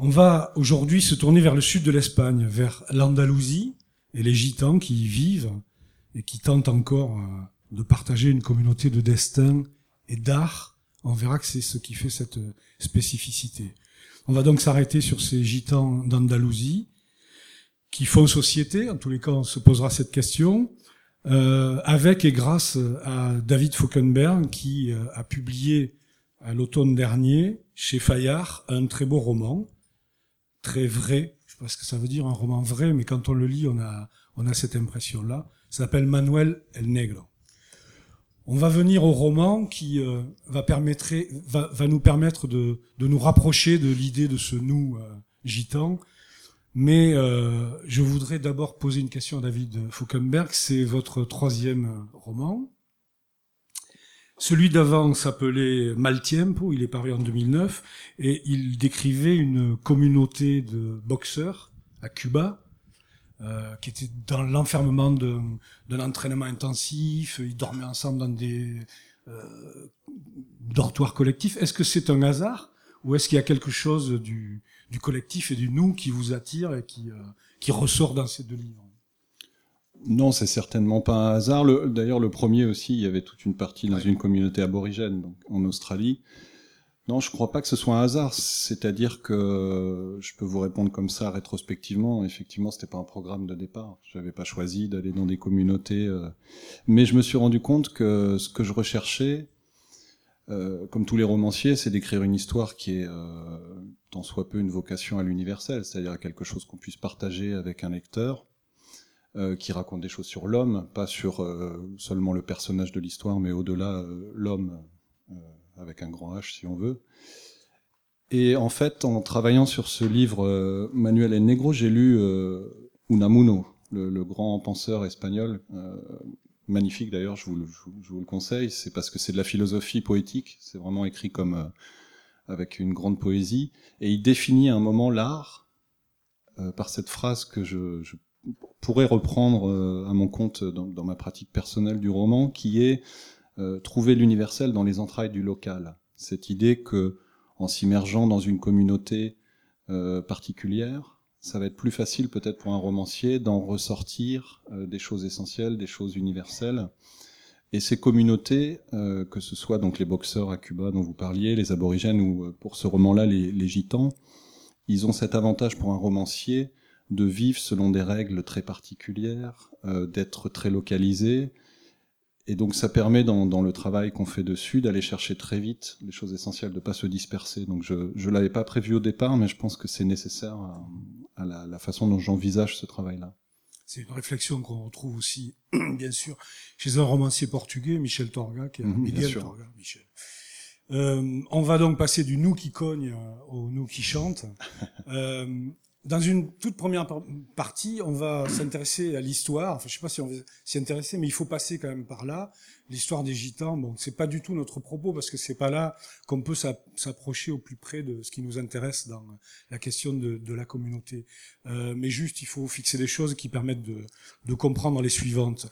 On va aujourd'hui se tourner vers le sud de l'Espagne, vers l'Andalousie et les gitans qui y vivent et qui tentent encore de partager une communauté de destin et d'art. On verra que c'est ce qui fait cette spécificité. On va donc s'arrêter sur ces gitans d'Andalousie qui font société. En tous les cas, on se posera cette question. Avec et grâce à David Fauquenberg qui a publié à l'automne dernier chez Fayard un très beau roman, très vrai. Je sais pas ce que ça veut dire un roman vrai, mais quand on le lit, on a cette impression-là. Ça s'appelle Manuel el Negro. On va venir au roman qui va nous permettre de nous rapprocher de l'idée de ce nous gitan. Mais je voudrais d'abord poser une question à David Fauquenberg. C'est votre troisième roman. Celui d'avant s'appelait Maltiempo, il est paru en 2009, et il décrivait une communauté de boxeurs à Cuba, qui était dans l'enfermement d'un entraînement intensif. Ils dormaient ensemble dans des dortoirs collectifs. Est-ce que c'est un hasard, ou est-ce qu'il y a quelque chose du collectif et du nous qui vous attire et qui ressort dans ces deux livres? Non, c'est certainement pas un hasard. D'ailleurs, le premier aussi, il y avait toute une partie dans une communauté aborigène, donc en Australie. Non, je crois pas que ce soit un hasard. C'est-à-dire que je peux vous répondre comme ça rétrospectivement. Effectivement, c'était pas un programme de départ. J'avais pas choisi d'aller dans des communautés, mais je me suis rendu compte que ce que je recherchais, comme tous les romanciers, c'est d'écrire une histoire qui est tant soit peu une vocation à l'universel, c'est-à-dire à quelque chose qu'on puisse partager avec un lecteur. Qui raconte des choses sur l'homme, pas sur seulement le personnage de l'histoire, mais au-delà l'homme, avec un grand H si on veut. Et en fait, en travaillant sur ce livre Manuel el Negro, j'ai lu Unamuno, le grand penseur espagnol, magnifique d'ailleurs, je vous le conseille, c'est parce que c'est de la philosophie poétique, c'est vraiment écrit comme avec une grande poésie, et il définit à un moment l'art par cette phrase que je pourrais reprendre à mon compte dans ma pratique personnelle du roman, qui est trouver l'universel dans les entrailles du local. Cette idée que, en s'immergeant dans une communauté particulière, ça va être plus facile peut-être pour un romancier d'en ressortir des choses essentielles, des choses universelles. Et ces communautés, que ce soit donc les boxeurs à Cuba dont vous parliez, les aborigènes ou pour ce roman-là les gitans, ils ont cet avantage pour un romancier de vivre selon des règles très particulières, d'être très localisé, et donc ça permet dans le travail qu'on fait dessus d'aller chercher très vite les choses essentielles, de pas se disperser. Donc je l'avais pas prévu au départ, mais je pense que c'est nécessaire à la façon dont j'envisage ce travail-là. C'est une réflexion qu'on retrouve aussi, bien sûr, chez un romancier portugais, Michel Torga, qui est Miguel Torga, Michel. On va donc passer du nous qui cogne au nous qui chante. Dans une toute première partie, on va s'intéresser à l'histoire. Enfin, je sais pas si on va s'y intéresser, mais il faut passer quand même par là. L'histoire des gitans, bon, c'est pas du tout notre propos parce que c'est pas là qu'on peut s'approcher au plus près de ce qui nous intéresse dans la question de la communauté. Mais juste, il faut fixer des choses qui permettent de comprendre les suivantes.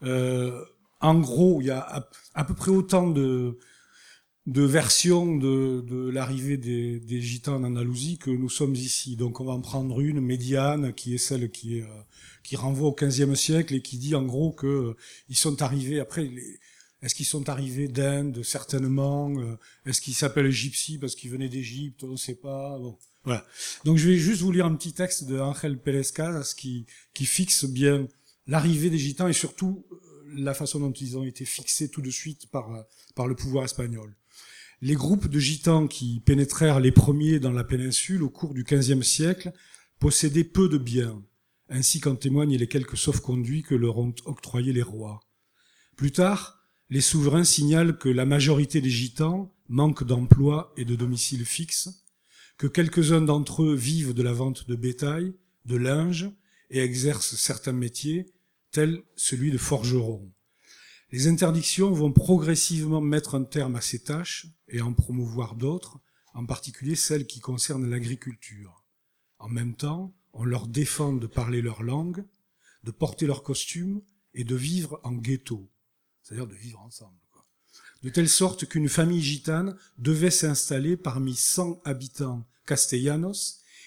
En gros, il y a à peu près autant de versions de l'arrivée des gitans en Andalousie que nous sommes ici. Donc on va en prendre une médiane qui est celle qui renvoie au XVe siècle et qui dit en gros que ils sont arrivés après. Est-ce qu'ils sont arrivés d'Inde certainement? Est-ce qu'ils s'appellent gypsy parce qu'ils venaient d'Égypte? On ne sait pas. Bon, voilà. Donc je vais juste vous lire un petit texte de Ángel Pérez Casas qui fixe bien l'arrivée des gitans et surtout la façon dont ils ont été fixés tout de suite par le pouvoir espagnol. Les groupes de gitans qui pénétrèrent les premiers dans la péninsule au cours du XVe siècle possédaient peu de biens, ainsi qu'en témoignent les quelques sauf-conduits que leur ont octroyés les rois. Plus tard, les souverains signalent que la majorité des gitans manquent d'emploi et de domicile fixe, que quelques-uns d'entre eux vivent de la vente de bétail, de linge et exercent certains métiers, tels celui de forgeron. Les interdictions vont progressivement mettre un terme à ces tâches et en promouvoir d'autres, en particulier celles qui concernent l'agriculture. En même temps, on leur défend de parler leur langue, de porter leur costume et de vivre en ghetto, c'est-à-dire de vivre ensemble, quoi. De telle sorte qu'une famille gitane devait s'installer parmi 100 habitants castellanos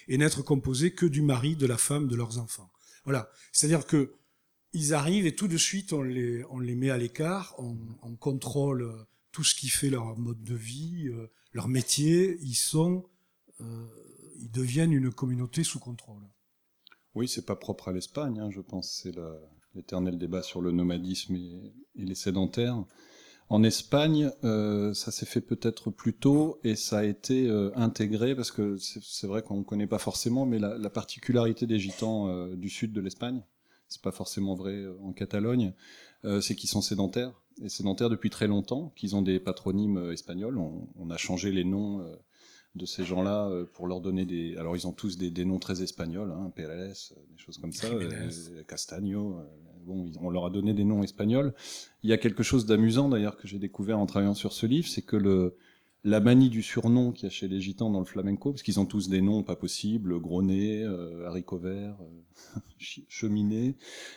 et n'être composés que du mari, de la femme, de leurs enfants. Voilà. C'est-à-dire que ils arrivent et tout de suite on les met à l'écart, on contrôle tout ce qui fait leur mode de vie, leur métier. Ils deviennent une communauté sous contrôle. Oui, c'est pas propre à l'Espagne, hein, je pense. C'est l'éternel débat sur le nomadisme et les sédentaires. En Espagne, ça s'est fait peut-être plus tôt et ça a été intégré parce que c'est vrai qu'on ne connaît pas forcément, mais la particularité des gitans du sud de l'Espagne, c'est pas forcément vrai en Catalogne, c'est qu'ils sont sédentaires, et sédentaires depuis très longtemps, qu'ils ont des patronymes espagnols. On a changé les noms de ces gens-là pour leur donner des... Alors ils ont tous des noms très espagnols, hein, Pérez, des choses comme ça, Castaño, bon, on leur a donné des noms espagnols. Il y a quelque chose d'amusant d'ailleurs que j'ai découvert en travaillant sur ce livre, c'est que la manie du surnom qu'il y a chez les gitans dans le flamenco, parce qu'ils ont tous des noms pas possibles, gros nez, haricots verts, cheminée,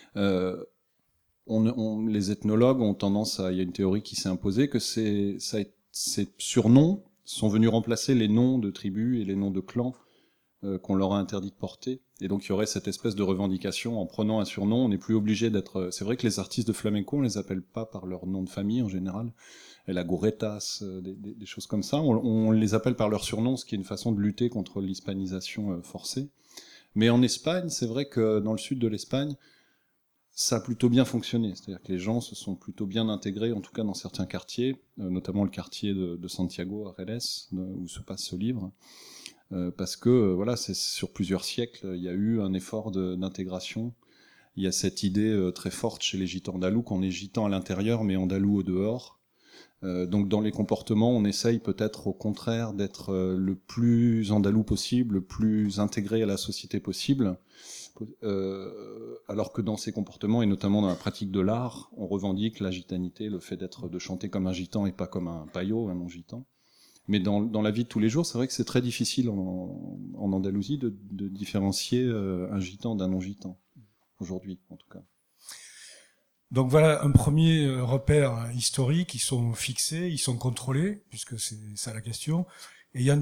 les ethnologues ont tendance à... Il y a une théorie qui s'est imposée que ces surnoms sont venus remplacer les noms de tribus et les noms de clans qu'on leur a interdit de porter. Et donc il y aurait cette espèce de revendication, en prenant un surnom, on n'est plus obligé d'être... C'est vrai que les artistes de flamenco, on les appelle pas par leur nom de famille en général, la Goretas, des choses comme ça, on les appelle par leur surnom, ce qui est une façon de lutter contre l'hispanisation forcée. Mais en Espagne, c'est vrai que dans le sud de l'Espagne, ça a plutôt bien fonctionné, c'est-à-dire que les gens se sont plutôt bien intégrés, en tout cas dans certains quartiers, notamment le quartier de Santiago, à Reles, où se passe ce livre, parce que voilà, c'est sur plusieurs siècles, il y a eu un effort d'intégration. Il y a cette idée très forte chez les gitans andalous qu'on est gitan à l'intérieur, mais andalou au dehors. Donc dans les comportements, on essaye peut-être au contraire d'être le plus andalou possible, le plus intégré à la société possible. Alors que dans ces comportements, et notamment dans la pratique de l'art, on revendique la gitanité, le fait de chanter comme un gitan et pas comme un paillot, un non-gitan. Mais dans la vie de tous les jours, c'est vrai que c'est très difficile en Andalousie de différencier un gitan d'un non-gitan, aujourd'hui en tout cas. Donc voilà un premier repère historique, ils sont fixés, ils sont contrôlés, puisque c'est ça la question. Et il y a une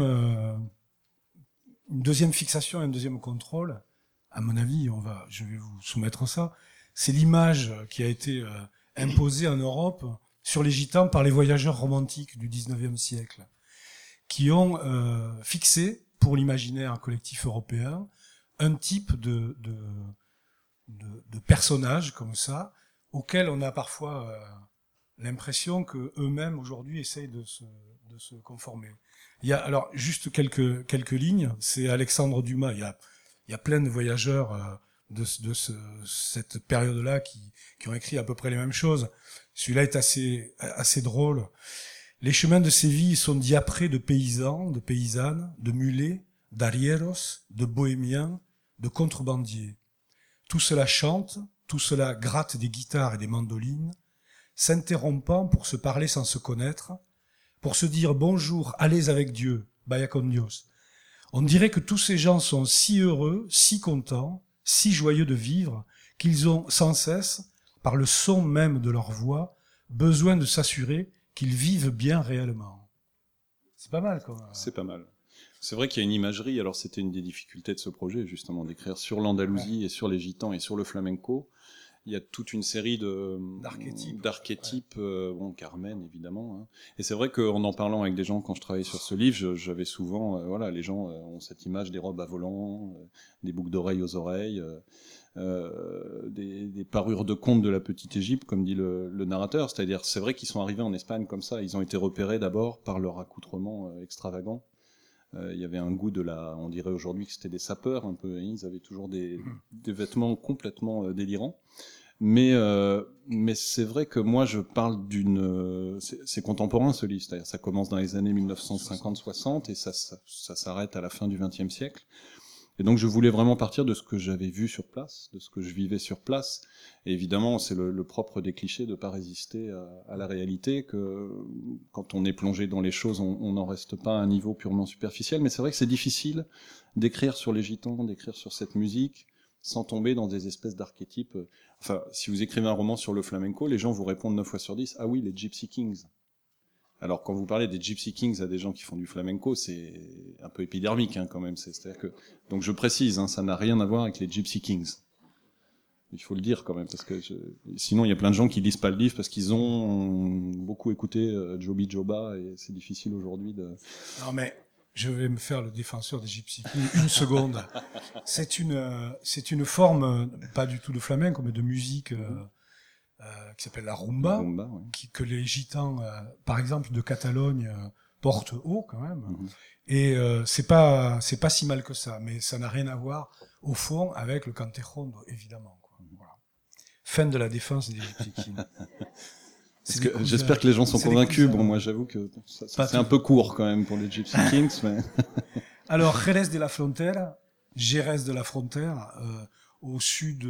deuxième fixation, un deuxième contrôle. À mon avis, je vais vous soumettre ça. C'est l'image qui a été imposée en Europe sur les gitans par les voyageurs romantiques du 19e siècle, qui ont fixé pour l'imaginaire collectif européen un type de personnages comme ça, auxquels on a parfois l'impression que eux-mêmes aujourd'hui essayent de se conformer. Il y a alors juste quelques lignes. C'est Alexandre Dumas. Il y a plein de voyageurs de cette période-là qui ont écrit à peu près les mêmes choses. Celui-là est assez drôle. Les chemins de Séville sont diaprés de paysans, de paysannes, de mulets, d'arrieros, de bohémiens, de contrebandiers. Tout cela chante, tout cela gratte des guitares et des mandolines, s'interrompant pour se parler sans se connaître, pour se dire bonjour, allez avec Dieu, vaya con Dios. On dirait que tous ces gens sont si heureux, si contents, si joyeux de vivre, qu'ils ont sans cesse, par le son même de leur voix, besoin de s'assurer qu'ils vivent bien réellement. C'est pas mal, quoi. C'est pas mal. C'est vrai qu'il y a une imagerie, alors c'était une des difficultés de ce projet, justement, d'écrire sur l'Andalousie et sur les gitans et sur le flamenco. Il y a toute une série d'archétypes, bon, Carmen évidemment. Hein. Et c'est vrai qu'en en parlant avec des gens quand je travaillais sur ce livre, j'avais souvent, voilà, les gens ont cette image des robes à volants, des boucles d'oreilles aux oreilles, des parures de contes de la petite Égypte, comme dit le narrateur. C'est-à-dire, c'est vrai qu'ils sont arrivés en Espagne comme ça. Ils ont été repérés d'abord par leur accoutrement extravagant. Il y avait un goût on dirait aujourd'hui que c'était des sapeurs un peu. Ils avaient toujours des vêtements complètement délirants. Mais c'est vrai que moi je parle c'est contemporain ce livre, c'est-à-dire ça commence dans les années 1950-60 et ça s'arrête à la fin du XXe siècle. Et donc je voulais vraiment partir de ce que j'avais vu sur place, de ce que je vivais sur place. Et évidemment, c'est le propre des clichés de pas résister à la réalité, que quand on est plongé dans les choses, on n'en reste pas à un niveau purement superficiel. Mais c'est vrai que c'est difficile d'écrire sur les gitans, d'écrire sur cette musique, sans tomber dans des espèces d'archétypes. Enfin, si vous écrivez un roman sur le flamenco, les gens vous répondent 9 fois sur 10, ah oui, les Gypsy Kings. Alors, quand vous parlez des Gypsy Kings à des gens qui font du flamenco, c'est un peu épidermique, hein, quand même. C'est-à-dire que, donc je précise, hein, ça n'a rien à voir avec les Gypsy Kings. Il faut le dire quand même, parce que sinon il y a plein de gens qui lisent pas le livre parce qu'ils ont beaucoup écouté Joby Joba et c'est difficile aujourd'hui de... Non mais, je vais me faire le défenseur des Gypsy Kings une seconde. C'est une forme, pas du tout de flamenco, mais de musique qui s'appelle la rumba, ouais. Que les gitans, par exemple, de Catalogne, portent haut quand même. Et c'est pas si mal que ça, mais ça n'a rien à voir au fond avec le cantejondo, évidemment. Voilà. Fin de la défense des Gypsy Kings. J'espère que les gens sont convaincus. Bon, moi, j'avoue que c'est un peu court quand même pour les Gypsy Kings, mais... Alors, Jerez de la Frontera, au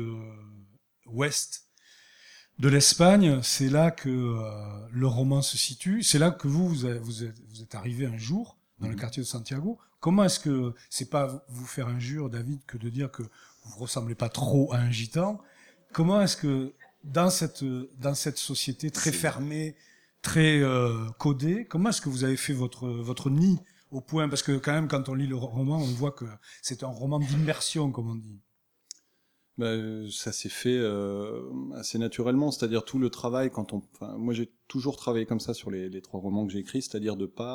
sud-ouest de l'Espagne, c'est là que le roman se situe. C'est là que vous êtes arrivé un jour dans le quartier de Santiago. Comment est-ce que c'est pas vous faire injure, David, que de dire que vous ressemblez pas trop à un gitan? Comment est-ce que dans cette société très fermée, très codée, comment est-ce que vous avez fait votre nid au point, parce que quand même quand on lit le roman, on voit que c'est un roman d'immersion, comme on dit. Ça s'est fait assez naturellement, c'est-à-dire tout le travail moi j'ai toujours travaillé comme ça sur les 3 romans que j'ai écrits, c'est-à-dire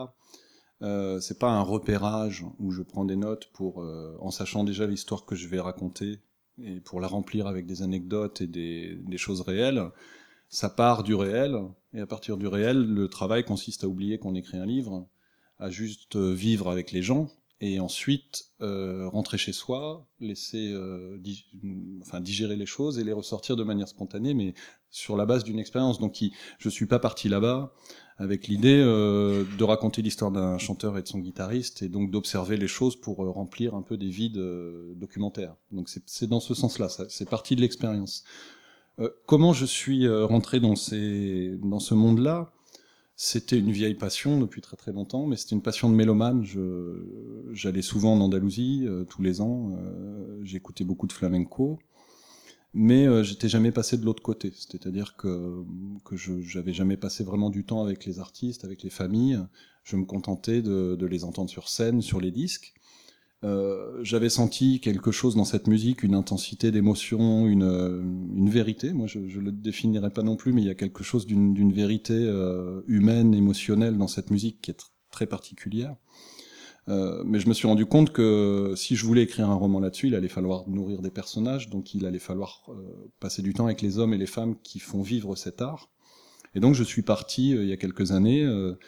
c'est pas un repérage où je prends des notes en sachant déjà l'histoire que je vais raconter et pour la remplir avec des anecdotes et des choses réelles. Ça part du réel et à partir du réel, le travail consiste à oublier qu'on écrit un livre, à juste vivre avec les gens. Et ensuite rentrer chez soi, laisser digérer les choses et les ressortir de manière spontanée, mais sur la base d'une expérience. Donc je suis pas parti là-bas avec l'idée de raconter l'histoire d'un chanteur et de son guitariste, et donc d'observer les choses pour remplir un peu des vides documentaires. Donc c'est dans ce sens-là, c'est parti de l'expérience. Comment je suis rentré dans ce monde-là? C'était une vieille passion depuis très très longtemps, mais c'était une passion de mélomane. J'allais souvent en Andalousie, tous les ans, j'écoutais beaucoup de flamenco, mais j'étais jamais passé de l'autre côté. C'est-à-dire que j'avais jamais passé vraiment du temps avec les artistes, avec les familles. Je me contentais de les entendre sur scène, sur les disques. J'avais senti quelque chose dans cette musique, une intensité d'émotion, une vérité. Moi, je le définirais pas non plus, mais il y a quelque chose d'une vérité humaine, émotionnelle dans cette musique qui est très particulière. Mais je me suis rendu compte que si je voulais écrire un roman là-dessus, il allait falloir nourrir des personnages, donc il allait falloir passer du temps avec les hommes et les femmes qui font vivre cet art. Et donc je suis parti il y a quelques années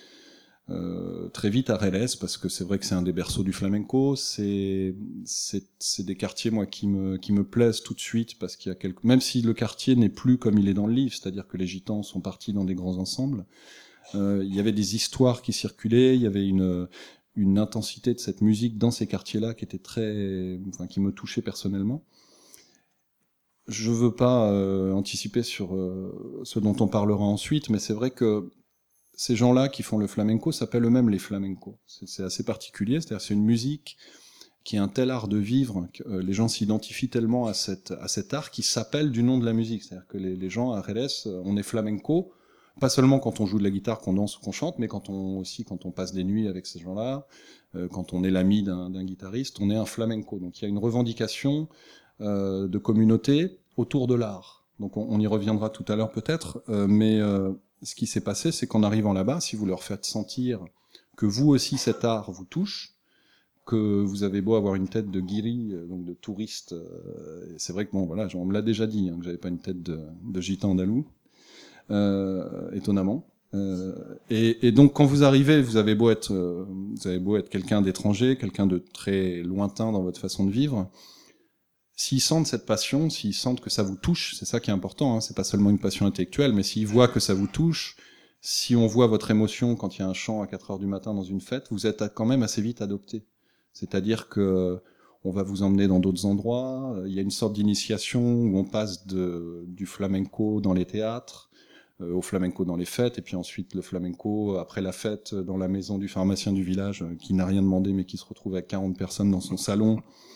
très vite à Relez, parce que c'est vrai que c'est un des berceaux du flamenco. C'est des quartiers moi qui me plaisent tout de suite, parce qu'il y a même si le quartier n'est plus comme il est dans le livre, c'est-à-dire que les gitans sont partis dans des grands ensembles, il y avait des histoires qui circulaient, il y avait une intensité de cette musique dans ces quartiers-là qui était qui me touchait personnellement. Je veux pas anticiper sur ce dont on parlera ensuite, mais c'est vrai que ces gens-là qui font le flamenco s'appellent eux-mêmes les flamencos. C'est assez particulier, c'est-à-dire c'est une musique qui est un tel art de vivre que les gens s'identifient tellement à cet art qui s'appelle du nom de la musique. C'est-à-dire que les gens à Relez, on est flamenco, pas seulement quand on joue de la guitare, qu'on danse ou qu'on chante, mais quand on passe des nuits avec ces gens-là, quand on est l'ami d'un guitariste, on est un flamenco. Donc il y a une revendication de communauté autour de l'art. Donc on y reviendra tout à l'heure peut-être, mais ce qui s'est passé, c'est qu'en arrivant là-bas, si vous leur faites sentir que vous aussi cet art vous touche, que vous avez beau avoir une tête de guiri, donc de touriste, c'est vrai que bon voilà, on me l'a déjà dit, que j'avais pas une tête de gitan andalou, étonnamment. Et donc quand vous arrivez, vous avez beau être quelqu'un d'étranger, quelqu'un de très lointain dans votre façon de vivre. S'ils sentent cette passion, s'ils sentent que ça vous touche, c'est ça qui est important, c'est pas seulement une passion intellectuelle, mais s'ils voient que ça vous touche, si on voit votre émotion quand il y a un chant à 4h du matin dans une fête, vous êtes quand même assez vite adopté. C'est-à-dire que on va vous emmener dans d'autres endroits, il y a une sorte d'initiation où on passe du flamenco dans les théâtres, au flamenco dans les fêtes, et puis ensuite le flamenco après la fête dans la maison du pharmacien du village qui n'a rien demandé mais qui se retrouve avec 40 personnes dans son salon,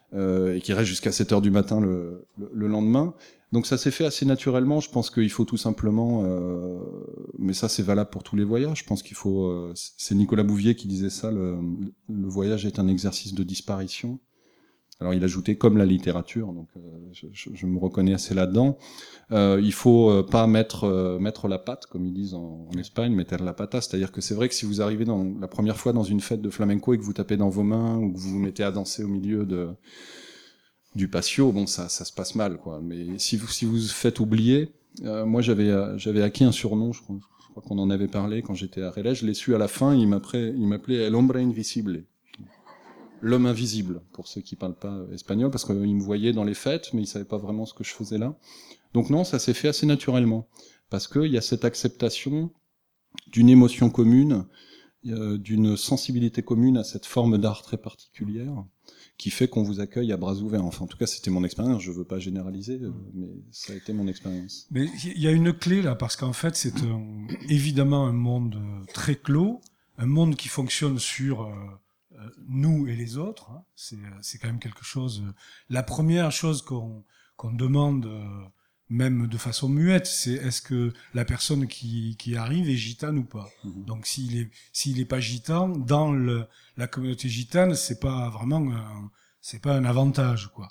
et qui reste jusqu'à 7h du matin le lendemain. Donc ça s'est fait assez naturellement. Je pense qu'il faut tout simplement, mais ça c'est valable pour tous les voyages. Je pense qu'il faut. C'est Nicolas Bouvier qui disait ça. Le voyage est un exercice de disparition. Alors il ajoutait comme la littérature. Donc je me reconnais assez là-dedans. Il faut pas mettre la patte, comme ils disent en Espagne, meter la pata. C'est-à-dire que c'est vrai que si vous arrivez la première fois dans une fête de flamenco et que vous tapez dans vos mains ou que vous vous mettez à danser au milieu du patio, bon, ça se passe mal, quoi. Mais si vous faites oublier, moi j'avais acquis un surnom, je crois qu'on en avait parlé quand j'étais à Relais, je l'ai su à la fin, il m'appelait El Hombre Invisible, l'homme invisible, pour ceux qui parlent pas espagnol, parce qu'ils me voyaient dans les fêtes, mais ils savaient pas vraiment ce que je faisais là. Donc non, ça s'est fait assez naturellement, parce qu'il y a cette acceptation d'une émotion commune, d'une sensibilité commune à cette forme d'art très particulière, qui fait qu'on vous accueille à bras ouverts. Enfin, en tout cas, c'était mon expérience. Je veux pas généraliser, mais ça a été mon expérience. Mais il y a une clé là, parce qu'en fait, c'est évidemment un monde très clos, un monde qui fonctionne sur nous et les autres. Hein. C'est quand même quelque chose. La première chose qu'on demande, même de façon muette, c'est est-ce que la personne qui arrive est gitane ou pas. Donc s'il est pas gitan, dans la communauté gitane, c'est pas vraiment un avantage, quoi.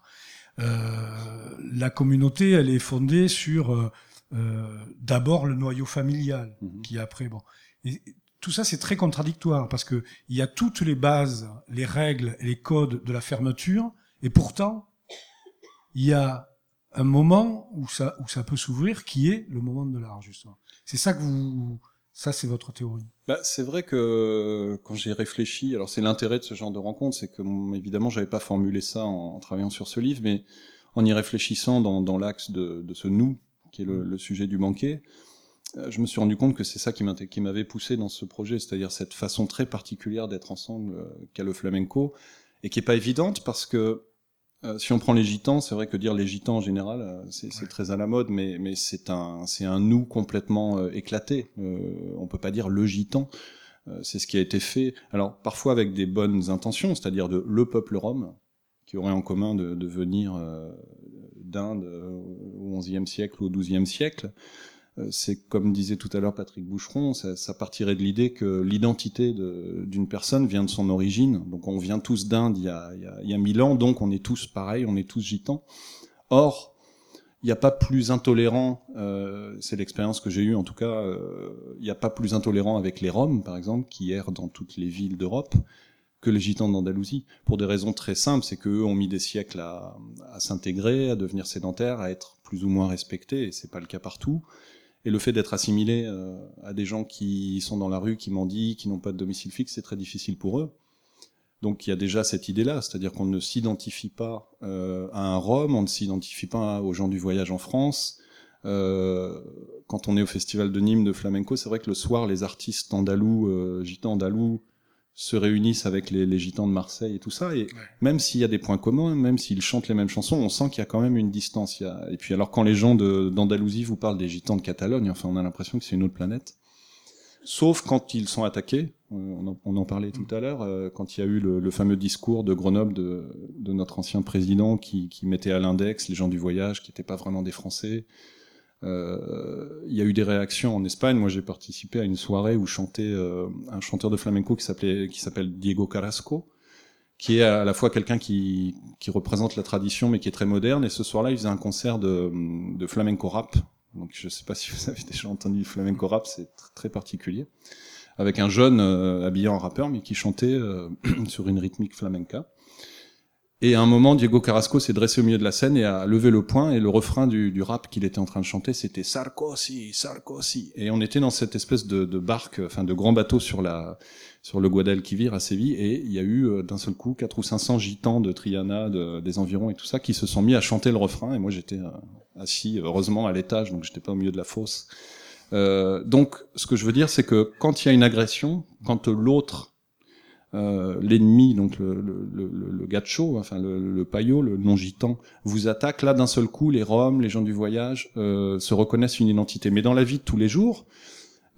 La communauté, elle est fondée sur d'abord le noyau familial, qui après bon. Et tout ça, c'est très contradictoire parce que il y a toutes les bases, les règles et les codes de la fermeture, et pourtant il y a un moment où ça peut s'ouvrir, qui est le moment de l'art, justement. C'est ça ça c'est votre théorie. C'est vrai que quand j'ai réfléchi, alors c'est l'intérêt de ce genre de rencontre, c'est que évidemment j'avais pas formulé ça en travaillant sur ce livre, mais en y réfléchissant dans l'axe de ce nous, qui est le sujet du banquet, je me suis rendu compte que c'est ça qui m'avait poussé dans ce projet, c'est-à-dire cette façon très particulière d'être ensemble qu'a le flamenco, et qui est pas évidente parce que si on prend les gitans, c'est vrai que dire les gitans en général, c'est très à la mode, mais c'est un nous complètement éclaté. On peut pas dire le gitan. C'est ce qui a été fait. Alors parfois avec des bonnes intentions, c'est-à-dire de le peuple rom, qui aurait en commun de venir d'Inde au XIe siècle ou au XIIe siècle. C'est comme disait tout à l'heure Patrick Boucheron, ça partirait de l'idée que l'identité d'une personne vient de son origine. Donc on vient tous d'Inde il y a 1000 ans, donc on est tous pareils, on est tous gitans. Or, il n'y a pas plus intolérant, c'est l'expérience que j'ai eue en tout cas, il n'y a pas plus intolérant avec les Roms, par exemple, qui errent dans toutes les villes d'Europe, que les gitans d'Andalousie, pour des raisons très simples, c'est qu'eux ont mis des siècles à s'intégrer, à devenir sédentaires, à être plus ou moins respectés, et c'est pas le cas partout. Et le fait d'être assimilé à des gens qui sont dans la rue, qui mendient, qui n'ont pas de domicile fixe, c'est très difficile pour eux. Donc il y a déjà cette idée-là, c'est-à-dire qu'on ne s'identifie pas à un Rom, on ne s'identifie pas aux gens du voyage en France. Quand on est au festival de Nîmes de flamenco, c'est vrai que le soir, les artistes andalous, gitans andalous, se réunissent avec les gitans de Marseille et tout ça, et même s'il y a des points communs, même s'ils chantent les mêmes chansons, on sent qu'il y a quand même une distance. Et puis alors quand les gens d'Andalousie vous parlent des gitans de Catalogne, enfin on a l'impression que c'est une autre planète. Sauf quand ils sont attaqués, on en parlait tout à l'heure, quand il y a eu le fameux discours de Grenoble de notre ancien président qui mettait à l'index les gens du voyage, qui n'étaient pas vraiment des Français. Il y a eu des réactions en Espagne. Moi, j'ai participé à une soirée où chantait un chanteur de flamenco qui s'appelle Diego Carrasco, qui est à la fois quelqu'un qui représente la tradition, mais qui est très moderne. Et ce soir-là, il faisait un concert de flamenco rap. Donc, je sais pas si vous avez déjà entendu le flamenco rap, c'est très particulier. Avec un jeune habillé en rappeur, mais qui chantait sur une rythmique flamenca. Et à un moment, Diego Carrasco s'est dressé au milieu de la scène et a levé le poing, et le refrain du rap qu'il était en train de chanter, c'était Sarkozy, Sarkozy. Et on était dans cette espèce de barque, enfin de grand bateau sur le Guadalquivir à Séville, et il y a eu d'un seul coup 400 ou 500 gitans de Triana, des environs et tout ça, qui se sont mis à chanter le refrain, et moi j'étais assis, heureusement, à l'étage, donc j'étais pas au milieu de la fosse. Donc, ce que je veux dire, c'est que quand il y a une agression, quand l'autre, l'ennemi, donc le gacho, enfin le paillot, le non-gitan, vous attaque, là d'un seul coup, les Roms, les gens du voyage, se reconnaissent une identité. Mais dans la vie de tous les jours,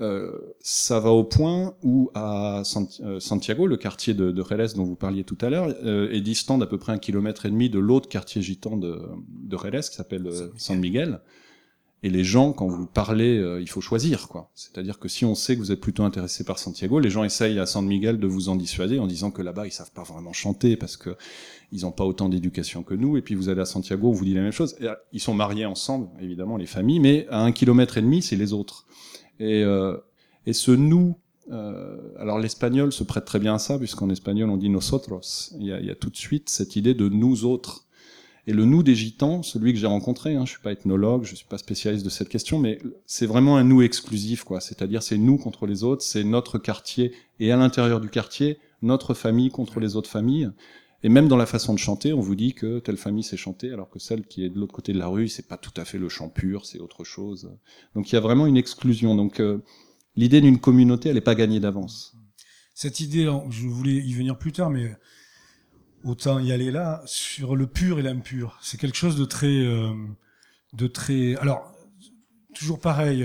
Ça va au point où à Santiago, le quartier de Jerez dont vous parliez tout à l'heure, est distant d'à peu près 1,5 km de l'autre quartier gitan de Jerez, qui s'appelle San Miguel. Et les gens, quand vous parlez, il faut choisir, quoi. C'est-à-dire que si on sait que vous êtes plutôt intéressé par Santiago, les gens essayent à San Miguel de vous en dissuader en disant que là-bas, ils savent pas vraiment chanter parce que ils ont pas autant d'éducation que nous. Et puis vous allez à Santiago, on vous dit la même chose. Et, ils sont mariés ensemble, évidemment, les familles, mais à 1,5 km, c'est les autres. Et ce nous, alors l'espagnol se prête très bien à ça, puisqu'en espagnol on dit nosotros. Il y a tout de suite cette idée de nous autres. Et le nous des gitans, celui que j'ai rencontré, je suis pas ethnologue, je suis pas spécialiste de cette question, mais c'est vraiment un nous exclusif, quoi. C'est-à-dire c'est nous contre les autres, c'est notre quartier, et à l'intérieur du quartier, notre famille contre les autres familles. Et même dans la façon de chanter, on vous dit que telle famille sait chanter, alors que celle qui est de l'autre côté de la rue, c'est pas tout à fait le chant pur, c'est autre chose. Donc il y a vraiment une exclusion. Donc l'idée d'une communauté, elle est pas gagnée d'avance. Cette idée, je voulais y venir plus tard, mais autant y aller là, sur le pur et l'impur. C'est quelque chose de très, alors, toujours pareil,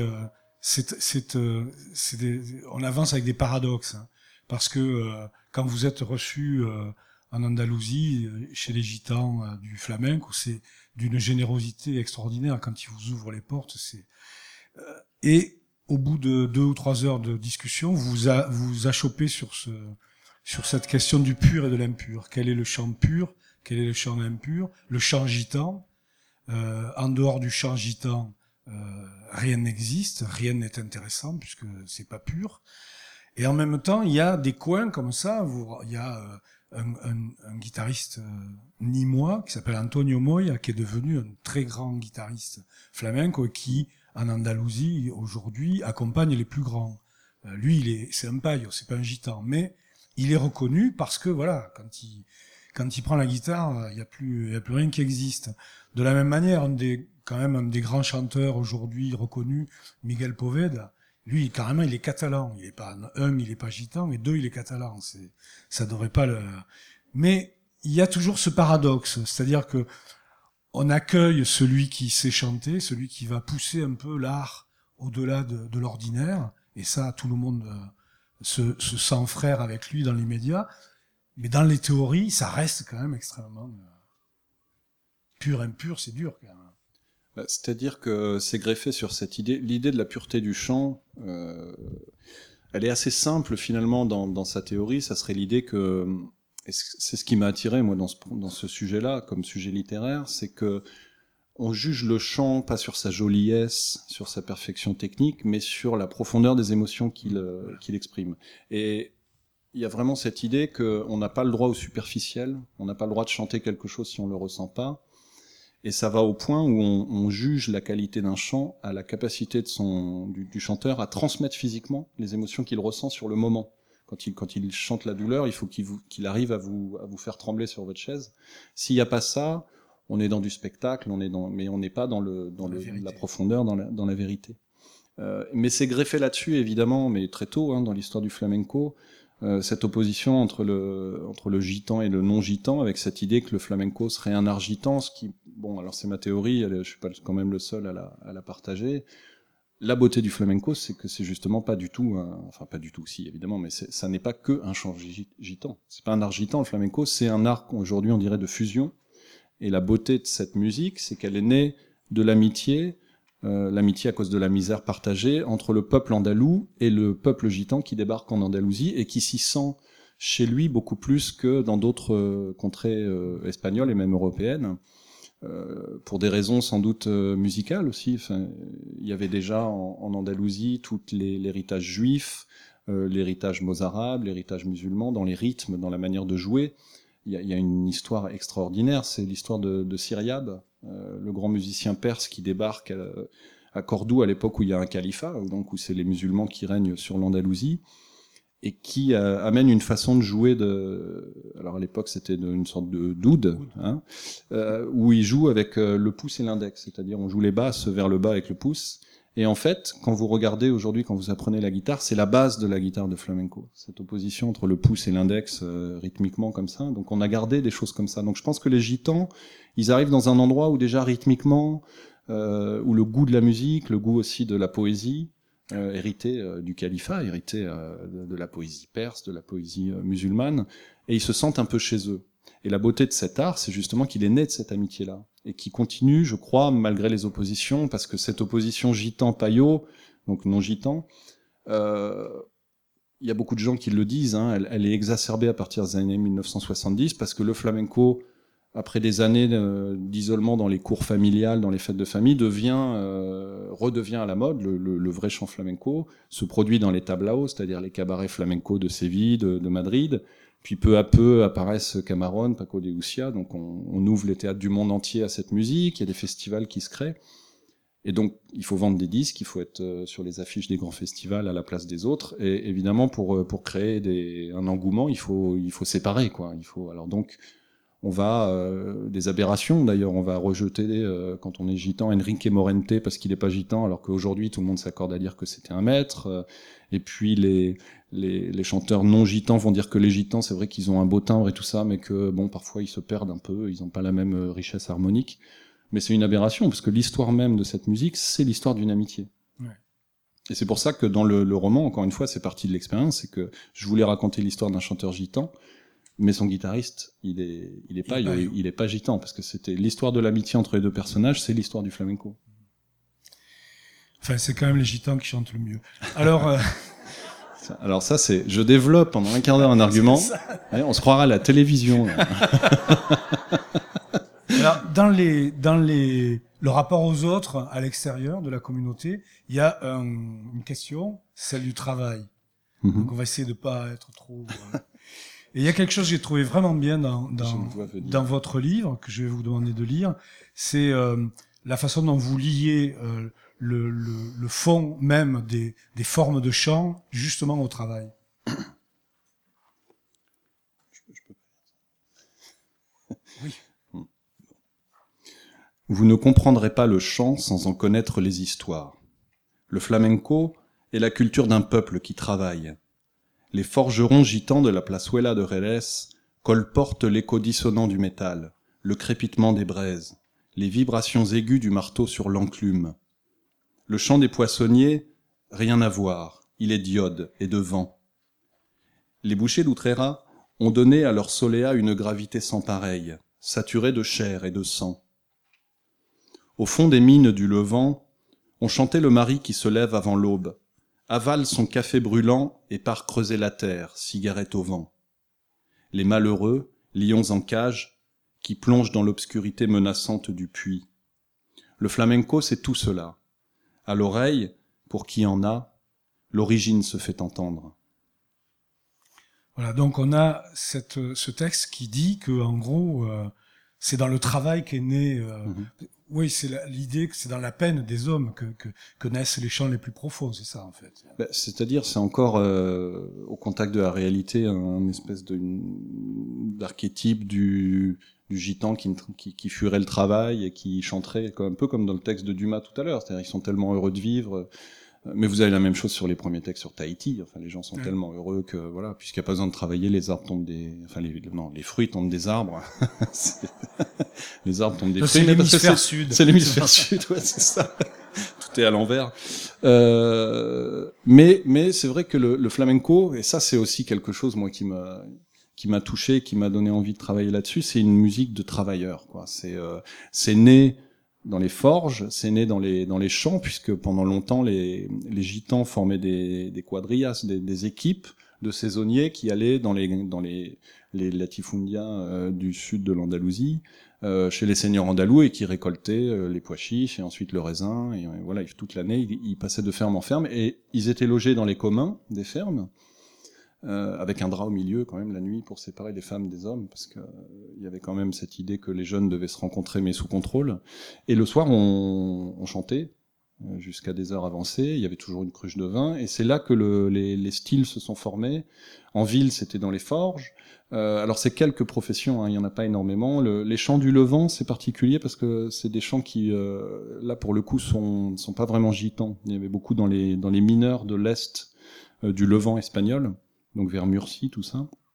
on avance avec des paradoxes, parce que quand vous êtes reçu en Andalousie, chez les gitans du flamenco, c'est d'une générosité extraordinaire quand ils vous ouvrent les portes. Et au bout de 2 ou 3 heures de discussion, vous achoppez sur cette question du pur et de l'impur. Quel est le chant pur? Quel est le chant impur? Le chant gitan. En dehors du chant gitan, rien n'existe, rien n'est intéressant puisque c'est pas pur. Et en même temps, il y a des coins comme ça. Il y a un guitariste nîmois qui s'appelle Antonio Moya, qui est devenu un très grand guitariste flamenco et qui, en Andalousie, aujourd'hui, accompagne les plus grands. Lui, c'est un païo, c'est pas un gitan, mais il est reconnu parce que voilà, quand il prend la guitare, il y a plus rien qui existe. De la même manière, un des grands chanteurs aujourd'hui reconnus, Miguel Poveda, lui carrément il est catalan. Il est pas gitan, mais 2, il est catalan. Ça devrait pas le. Mais il y a toujours ce paradoxe, c'est-à-dire que on accueille celui qui sait chanter, celui qui va pousser un peu l'art au-delà de l'ordinaire, et ça tout le monde se sent frère avec lui dans les médias, mais dans les théories, ça reste quand même extrêmement pur, impur, c'est dur quand même. C'est-à-dire que c'est greffé sur cette l'idée de la pureté du chant, elle est assez simple finalement dans sa théorie, ça serait l'idée que, et c'est ce qui m'a attiré moi dans ce sujet-là, comme sujet littéraire, c'est que on juge le chant pas sur sa joliesse, sur sa perfection technique, mais sur la profondeur des émotions qu'il exprime. Et il y a vraiment cette idée qu'on n'a pas le droit au superficiel, on n'a pas le droit de chanter quelque chose si on le ressent pas. Et ça va au point où on juge la qualité d'un chant à la capacité du chanteur à transmettre physiquement les émotions qu'il ressent sur le moment. Quand il chante la douleur, il faut qu'il arrive à vous faire trembler sur votre chaise. S'il n'y a pas ça, on est dans du spectacle, mais on n'est pas dans la profondeur, dans la vérité. Mais c'est greffé là-dessus, évidemment, mais très tôt, dans l'histoire du flamenco, cette opposition entre le gitan et le non-gitan, avec cette idée que le flamenco serait un art gitan, ce qui, bon, alors c'est ma théorie, je suis pas quand même le seul à la partager. La beauté du flamenco, c'est que c'est justement pas du tout, enfin pas du tout, si évidemment, mais ça n'est pas que un chant gitan. C'est pas un art gitan, le flamenco, c'est un art qu'aujourd'hui on dirait de fusion. Et la beauté de cette musique, c'est qu'elle est née de l'amitié à cause de la misère partagée entre le peuple andalou et le peuple gitan qui débarque en Andalousie et qui s'y sent chez lui beaucoup plus que dans d'autres contrées espagnoles et même européennes, pour des raisons sans doute musicales aussi. Enfin, il y avait déjà en Andalousie tout l'héritage juif, l'héritage mozarabe, l'héritage musulman, dans les rythmes, dans la manière de jouer. Il y a une histoire extraordinaire, c'est l'histoire de Syriab, le grand musicien perse qui débarque à Cordoue à l'époque où il y a un califat, donc où c'est les musulmans qui règnent sur l'Andalousie, et qui amène une façon de jouer alors à l'époque c'était une sorte de d'oud, où il joue avec le pouce et l'index, c'est-à-dire on joue les basses vers le bas avec le pouce. Et en fait, quand vous regardez aujourd'hui, quand vous apprenez la guitare, c'est la base de la guitare de flamenco. Cette opposition entre le pouce et l'index, rythmiquement comme ça. Donc on a gardé des choses comme ça. Donc je pense que les gitans, ils arrivent dans un endroit où déjà rythmiquement, où le goût de la musique, le goût aussi de la poésie, hérité du califat, hérité de la poésie perse, de la poésie musulmane, et ils se sentent un peu chez eux. Et la beauté de cet art, c'est justement qu'il est né de cette amitié-là, et qui continue, je crois, malgré les oppositions, parce que cette opposition gitan-paillot, donc non-gitan, il y a beaucoup de gens qui le disent, hein, elle est exacerbée à partir des années 1970, parce que le flamenco, après des années d'isolement dans les cours familiales, dans les fêtes de famille, redevient à la mode. Le vrai chant flamenco se produit dans les tablaos, c'est-à-dire les cabarets flamenco de Séville, de Madrid. Puis peu à peu apparaissent Camarón, Paco de Lucia, donc on ouvre les théâtres du monde entier à cette musique, il y a des festivals qui se créent. Et donc, il faut vendre des disques, il faut être sur les affiches des grands festivals à la place des autres. Et évidemment, pour créer un engouement, il faut séparer, quoi. Alors donc, on va des aberrations. D'ailleurs, on va rejeter quand on est gitan Enrique Morente parce qu'il n'est pas gitan, alors qu'aujourd'hui tout le monde s'accorde à dire que c'était un maître. Et puis les chanteurs non gitans vont dire que les gitans, c'est vrai qu'ils ont un beau timbre et tout ça, mais que bon, parfois ils se perdent un peu, ils n'ont pas la même richesse harmonique. Mais c'est une aberration, parce que l'histoire même de cette musique, c'est l'histoire d'une amitié. Ouais. Et c'est pour ça que dans le roman, encore une fois, c'est partie de l'expérience, c'est que je voulais raconter l'histoire d'un chanteur gitan, mais son guitariste, il est pas gitan, parce que c'était l'histoire de l'amitié entre les deux personnages, c'est l'histoire du flamenco. Enfin, c'est quand même les gitans qui chantent le mieux. Alors ça, je développe pendant un quart d'heure un argument. Allez, on se croira à la télévision. Alors, dans le rapport aux autres, à l'extérieur de la communauté, il y a une question, celle du travail. Mm-hmm. Donc, on va essayer de pas être trop... Et il y a quelque chose que j'ai trouvé vraiment bien dans votre livre, que je vais vous demander de lire, c'est la façon dont vous liez le fond même des formes de chant, justement au travail. Oui. Vous ne comprendrez pas le chant sans en connaître les histoires. Le flamenco est la culture d'un peuple qui travaille. Les forgerons gitans de la plazuela de Jerez colportent l'écho dissonant du métal, le crépitement des braises, les vibrations aiguës du marteau sur l'enclume. Le chant des poissonniers, rien à voir, il est d'iode et de vent. Les bouchers d'Utrera ont donné à leur soléa une gravité sans pareille, saturée de chair et de sang. Au fond des mines du Levant, on chantait le mari qui se lève avant l'aube, avale son café brûlant et part creuser la terre, cigarette au vent. Les malheureux, lions en cage, qui plongent dans l'obscurité menaçante du puits. Le flamenco, c'est tout cela. À l'oreille, pour qui en a, l'origine se fait entendre. Voilà, donc on a ce texte qui dit que, en gros, c'est dans le travail qu'est né... Oui, c'est l'idée que c'est dans la peine des hommes que naissent les chants les plus profonds, c'est ça en fait. C'est-à-dire, c'est encore au contact de la réalité un espèce d'archétype du gitan qui fuirait le travail et qui chanterait un peu comme dans le texte de Dumas tout à l'heure. C'est-à-dire, ils sont tellement heureux de vivre. Mais vous avez la même chose sur les premiers textes sur Tahiti. Enfin, les gens sont tellement heureux que voilà, puisqu'il n'y a pas besoin de travailler, les arbres tombent les fruits tombent des arbres. Les arbres tombent des fruits. C'est l'hémisphère sud. C'est l'hémisphère sud, ouais, c'est ça. Tout est à l'envers. Mais c'est vrai que le flamenco, et ça c'est aussi quelque chose moi qui m'a touché, qui m'a donné envie de travailler là-dessus. C'est une musique de travailleurs, quoi. C'est né dans les forges, c'est né dans les champs, puisque pendant longtemps les gitans formaient des quadrillas, des équipes de saisonniers qui allaient dans les latifundias du sud de l'Andalousie, chez les seigneurs andalous, et qui récoltaient les pois chiches et ensuite le raisin, et voilà, toute l'année ils passaient de ferme en ferme, et ils étaient logés dans les communs des fermes, avec un drap au milieu quand même la nuit pour séparer les femmes des hommes, parce que il y avait quand même cette idée que les jeunes devaient se rencontrer mais sous contrôle. Et le soir on chantait jusqu'à des heures avancées, il y avait toujours une cruche de vin, et c'est là que les styles se sont formés. En ville, c'était dans les forges. Alors c'est quelques professions, hein, il y en a pas énormément. Les chants du Levant, c'est particulier parce que c'est des chants qui là pour le coup sont pas vraiment gitans. Il y avait beaucoup dans les mineurs de l'est du Levant espagnol, donc vers Murcie, tout ça.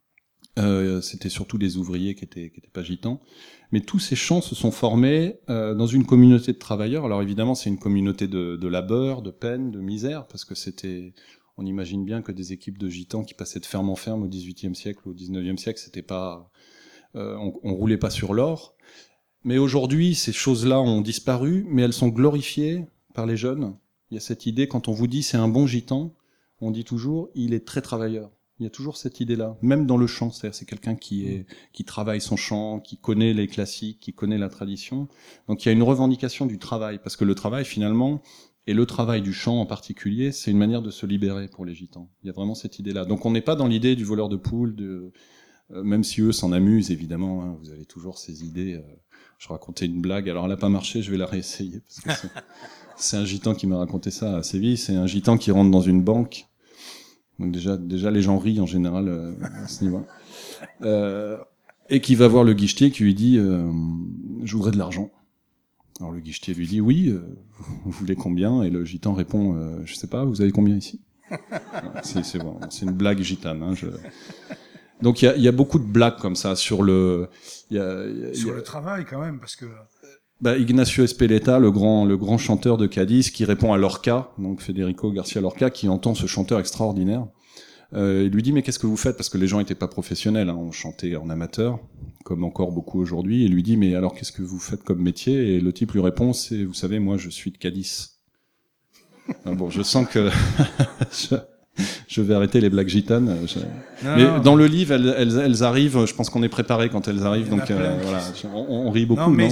C'était surtout des ouvriers qui étaient pas gitans. Mais tous ces chants se sont formés dans une communauté de travailleurs. Alors évidemment, c'est une communauté de labeur, de peine, de misère, parce que on imagine bien que des équipes de gitans qui passaient de ferme en ferme au XVIIIe siècle, au XIXe siècle, c'était pas, on roulait pas sur l'or. Mais aujourd'hui, ces choses-là ont disparu, mais elles sont glorifiées par les jeunes. Il y a cette idée, quand on vous dit c'est un bon gitan, on dit toujours il est très travailleur. Il y a toujours cette idée-là, même dans le chant, c'est-à-dire c'est quelqu'un qui travaille son chant, qui connaît les classiques, qui connaît la tradition. Donc il y a une revendication du travail, parce que le travail finalement, et le travail du chant en particulier, c'est une manière de se libérer pour les gitans. Il y a vraiment cette idée-là. Donc on n'est pas dans l'idée du voleur de poules, même si eux s'en amusent évidemment. Hein, vous avez toujours ces idées. Je racontais une blague, alors elle n'a pas marché, je vais la réessayer parce que c'est un gitan qui m'a raconté ça à Séville. C'est un gitan qui rentre dans une banque. Donc déjà les gens rient en général à ce niveau. Et qui va voir le guichetier qui lui dit je voudrais de l'argent. Alors le guichetier lui dit oui, vous voulez combien? Et le gitan répond je sais pas, vous avez combien ici? C'est bon, c'est une blague gitane. Hein, Donc il y a beaucoup de blagues comme ça sur le sur le travail quand même, parce que Ignacio Espeleta, le grand chanteur de Cadiz, qui répond à Lorca, donc Federico Garcia Lorca, qui entend ce chanteur extraordinaire. Il lui dit mais qu'est-ce que vous faites, parce que les gens étaient pas professionnels, hein, on chantait en amateur, comme encore beaucoup aujourd'hui. Et lui dit mais alors qu'est-ce que vous faites comme métier? Et le type lui répond c'est vous savez moi je suis de Cadiz. Bon, je sens que je vais arrêter les blagues gitanes. Mais dans le livre, elles arrivent. Je pense qu'on est préparé quand elles arrivent. Donc voilà, on rit beaucoup. Non, mais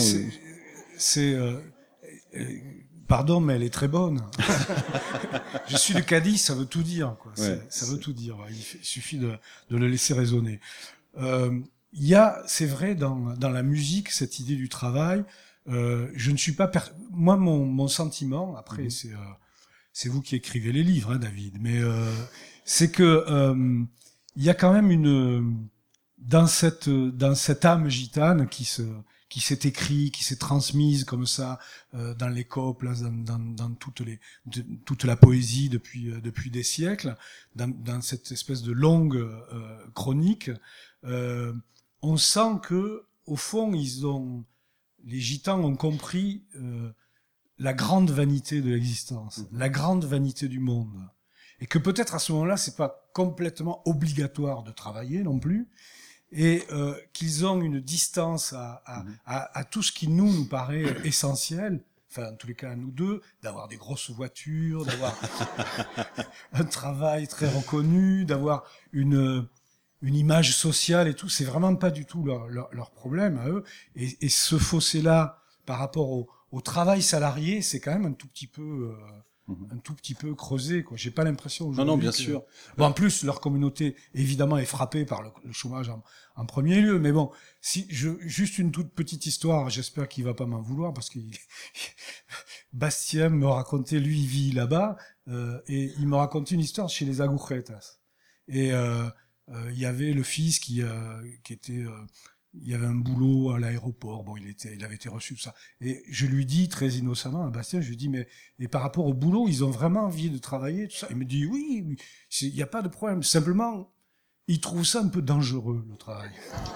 pardon, mais elle est très bonne. Je suis de Cadiz, ça veut tout dire, quoi. Ça veut tout dire. Il suffit de le laisser résonner. Il y a, c'est vrai, dans la musique, cette idée du travail. Je ne suis pas moi, mon sentiment. Après, c'est vous qui écrivez les livres, hein, David. Mais c'est que il y a quand même dans cette âme gitane qui s'est écrit, qui s'est transmise comme ça dans les coples, dans toute la poésie depuis des siècles, dans cette espèce de longue chronique. On sent que au fond les gitans ont compris la grande vanité de l'existence, la grande vanité du monde. Et que peut-être à ce moment-là, c'est pas complètement obligatoire de travailler non plus, et qu'ils ont une distance à tout ce qui nous paraît essentiel, enfin en tous les cas à nous deux, d'avoir des grosses voitures, d'avoir un travail très reconnu, d'avoir une image sociale et tout. C'est vraiment pas du tout leur problème à eux. Et ce fossé-là, par rapport au travail salarié, c'est quand même un tout petit peu creusé, quoi. J'ai pas l'impression aujourd'hui. Non, bien sûr. Bon, en plus, leur communauté, évidemment, est frappée par le chômage en premier lieu. Mais bon, juste une toute petite histoire, j'espère qu'il va pas m'en vouloir, parce que Bastien me racontait, lui, il vit là-bas, et il me racontait une histoire chez les Agujetas. Et il y avait le fils qui était... il y avait un boulot à l'aéroport, bon, il avait été reçu, tout ça. Et je lui dis, très innocemment, à Bastien, je lui dis, mais, et par rapport au boulot, ils ont vraiment envie de travailler, tout ça. Il me dit, oui, il n'y a pas de problème. Simplement, ils trouvent ça un peu dangereux, le travail.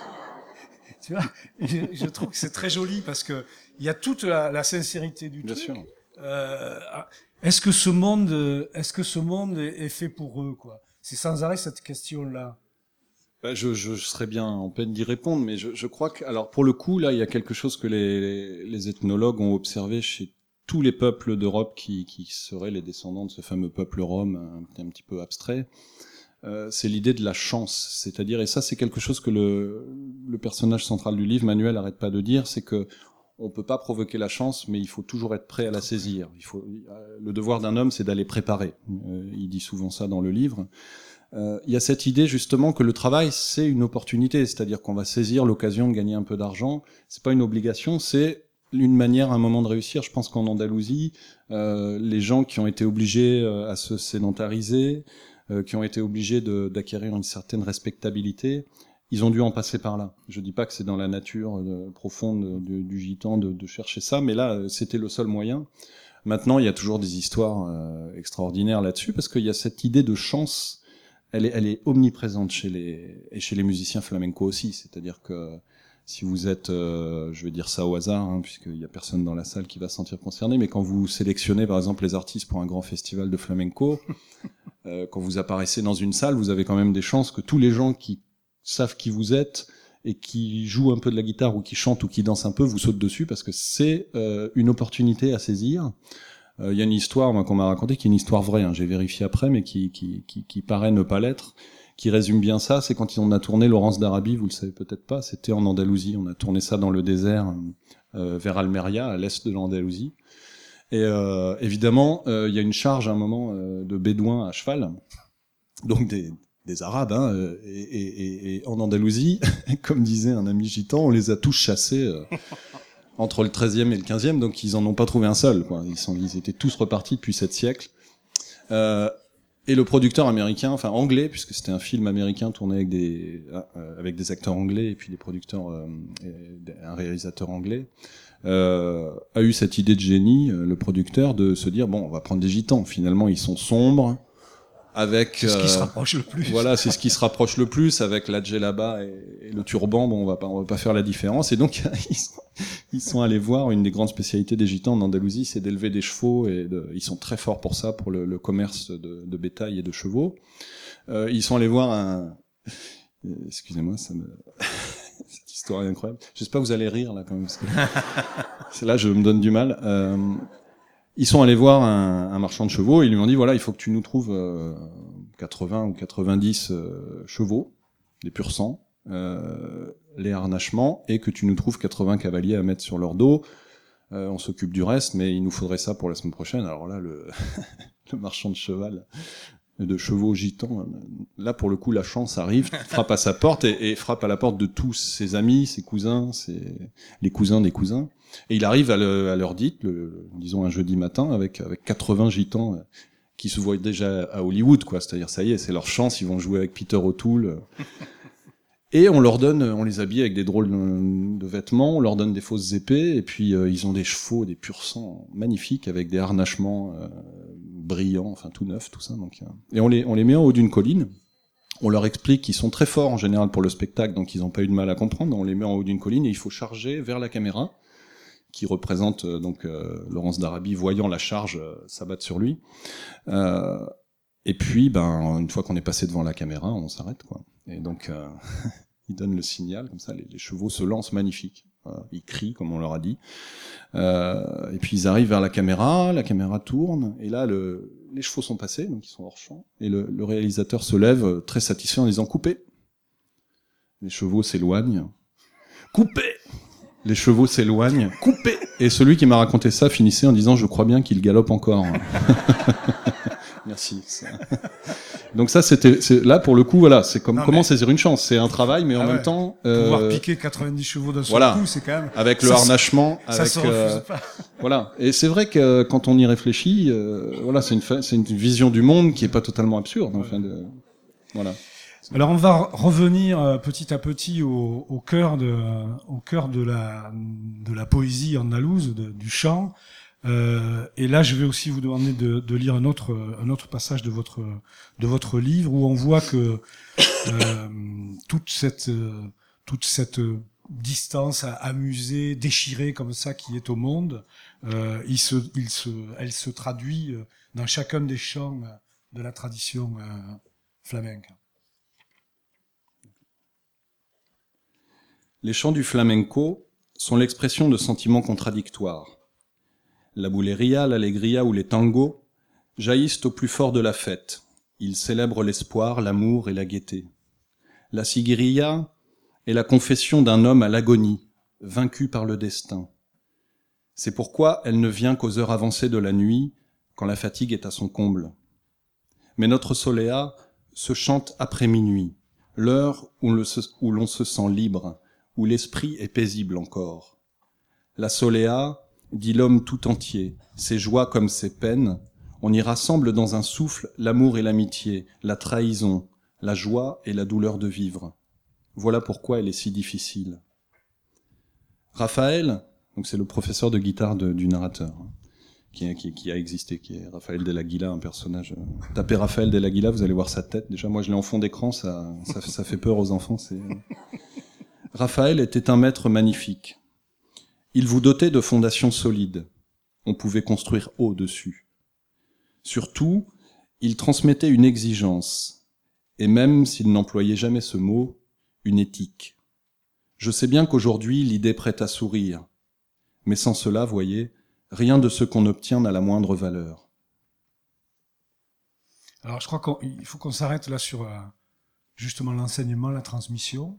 Tu vois? Je trouve que c'est très joli, parce que il y a toute la sincérité du truc. Bien sûr. Est-ce que ce monde est fait pour eux, quoi? C'est sans arrêt cette question-là. Je serais bien en peine d'y répondre, mais je crois que, alors pour le coup, là, il y a quelque chose que les ethnologues ont observé chez tous les peuples d'Europe qui seraient les descendants de ce fameux peuple rome, un petit peu abstrait. C'est l'idée de la chance, c'est-à-dire, et ça c'est quelque chose que le personnage central du livre, Manuel, arrête pas de dire, c'est que on peut pas provoquer la chance, mais il faut toujours être prêt à la saisir. Le devoir d'un homme, c'est d'aller préparer. Il dit souvent ça dans le livre. Il y a cette idée justement que le travail c'est une opportunité, c'est-à-dire qu'on va saisir l'occasion de gagner un peu d'argent. C'est pas une obligation, c'est une manière, un moment de réussir. Je pense qu'en Andalousie, les gens qui ont été obligés à se sédentariser, qui ont été obligés d'acquérir une certaine respectabilité, ils ont dû en passer par là. Je dis pas que c'est dans la nature profonde du gitan de chercher ça, mais là c'était le seul moyen. Maintenant, il y a toujours des histoires extraordinaires là-dessus parce qu'il y a cette idée de chance. elle est omniprésente chez les musiciens flamenco aussi. C'est-à-dire que si vous êtes, je vais dire ça au hasard, hein, puisqu'il y a personne dans la salle qui va se sentir concerné, mais quand vous sélectionnez par exemple les artistes pour un grand festival de flamenco, quand vous apparaissez dans une salle, vous avez quand même des chances que tous les gens qui savent qui vous êtes et qui jouent un peu de la guitare ou qui chantent ou qui dansent un peu vous sautent dessus, parce que c'est une opportunité à saisir. Il y a une histoire qu'on m'a racontée qui est une histoire vraie, hein, j'ai vérifié après, mais qui paraît ne pas l'être, qui résume bien ça. C'est quand on a tourné Laurence d'Arabie, vous le savez peut-être pas, c'était en Andalousie, on a tourné ça dans le désert vers Almeria, à l'est de l'Andalousie. Et évidemment, il y a une charge à un moment de bédouins à cheval, donc des Arabes, hein, et en Andalousie, comme disait un ami gitan, on les a tous chassés entre le 13e et le 15e, donc ils en ont pas trouvé un seul, quoi. Ils étaient tous repartis depuis 7 siècles. Et le producteur américain, enfin anglais, puisque c'était un film américain tourné avec des acteurs anglais et puis des producteurs, un réalisateur anglais, a eu cette idée de génie, le producteur, de se dire bon, on va prendre des gitans. Finalement, ils sont sombres, avec c'est ce qui se rapproche le plus. Voilà, c'est ce qui se rapproche le plus, avec la djellaba et le turban. Bon, on va pas faire la différence. Et donc ils sont allés voir, une des grandes spécialités des gitans en Andalousie, c'est d'élever des chevaux, et ils sont très forts pour ça, pour le commerce de bétail et de chevaux. Ils sont allés voir excusez-moi, cette histoire est incroyable. J'espère que vous allez rire là quand même, parce que c'est là je me donne du mal. Ils sont allés voir un marchand de chevaux et ils lui ont dit voilà, il faut que tu nous trouves 80 ou 90 chevaux, des pur sang, les harnachements, et que tu nous trouves 80 cavaliers à mettre sur leur dos. On s'occupe du reste, mais il nous faudrait ça pour la semaine prochaine. Alors là, le marchand de chevaux gitans, là pour le coup la chance arrive, frappe à sa porte et frappe à la porte de tous ses amis, ses cousins, les cousins des cousins. Et il arrive à l'heure dite, disons un jeudi matin, avec 80 gitans qui se voient déjà à Hollywood, quoi. C'est-à-dire, ça y est, c'est leur chance, ils vont jouer avec Peter O'Toole. Et on les habille avec des drôles de vêtements, on leur donne des fausses épées, et puis ils ont des chevaux, des pur sang magnifiques, avec des harnachements brillants, enfin tout neufs, tout ça. Donc, et on les met en haut d'une colline. On leur explique qu'ils sont très forts en général pour le spectacle, donc ils n'ont pas eu de mal à comprendre. On les met en haut d'une colline et il faut charger vers la caméra, qui représente Laurence d'Arabie voyant la charge s'abattre sur lui. Et puis, une fois qu'on est passé devant la caméra, on s'arrête, quoi. Et donc, il donne le signal, comme ça, les chevaux se lancent magnifiques. Ils crient, comme on leur a dit. Et puis, ils arrivent vers la caméra tourne, et là, les chevaux sont passés, donc ils sont hors champ, et le réalisateur se lève, très satisfait, en disant « Coupez !» Les chevaux s'éloignent. « Coupez !» Les chevaux s'éloignent, coupez. Et celui qui m'a raconté ça finissait en disant « Je crois bien qu'il galope encore. » Merci. Donc ça, là pour le coup, voilà, c'est comment saisir une chance. C'est un travail, mais en même temps, pouvoir piquer 90 chevaux d'un seul coup, c'est quand même. Avec le harnachement, ça se refuse pas. Voilà. Et c'est vrai que quand on y réfléchit, voilà, c'est une vision du monde qui est pas totalement absurde. Enfin, voilà. Alors on va revenir petit à petit au cœur de la poésie andalouse, du chant. Et là, je vais aussi vous demander de lire un autre passage de votre livre où on voit que toute cette distance à amuser, déchirée comme ça qui est au monde, elle se traduit dans chacun des chants de la tradition flamenque. Les chants du flamenco sont l'expression de sentiments contradictoires. La bulería, l'alegría ou les tangos jaillissent au plus fort de la fête. Ils célèbrent l'espoir, l'amour et la gaieté. La siguirilla est la confession d'un homme à l'agonie, vaincu par le destin. C'est pourquoi elle ne vient qu'aux heures avancées de la nuit, quand la fatigue est à son comble. Mais notre soléa se chante après minuit, l'heure où l'on se sent libre, où l'esprit est paisible encore. La soléa, dit l'homme tout entier, ses joies comme ses peines, on y rassemble dans un souffle l'amour et l'amitié, la trahison, la joie et la douleur de vivre. Voilà pourquoi elle est si difficile. Raphaël, donc c'est le professeur de guitare du narrateur, qui a existé, qui est Raphaël Del Aguila, un personnage. Tapez Raphaël Del Aguila, vous allez voir sa tête. Déjà, moi, je l'ai en fond d'écran, ça fait peur aux enfants. Raphaël était un maître magnifique. Il vous dotait de fondations solides. On pouvait construire haut dessus. Surtout, il transmettait une exigence, et même s'il n'employait jamais ce mot, une éthique. Je sais bien qu'aujourd'hui, l'idée prête à sourire, mais sans cela, voyez, rien de ce qu'on obtient n'a la moindre valeur. Alors, je crois qu'il faut qu'on s'arrête là sur justement l'enseignement, la transmission,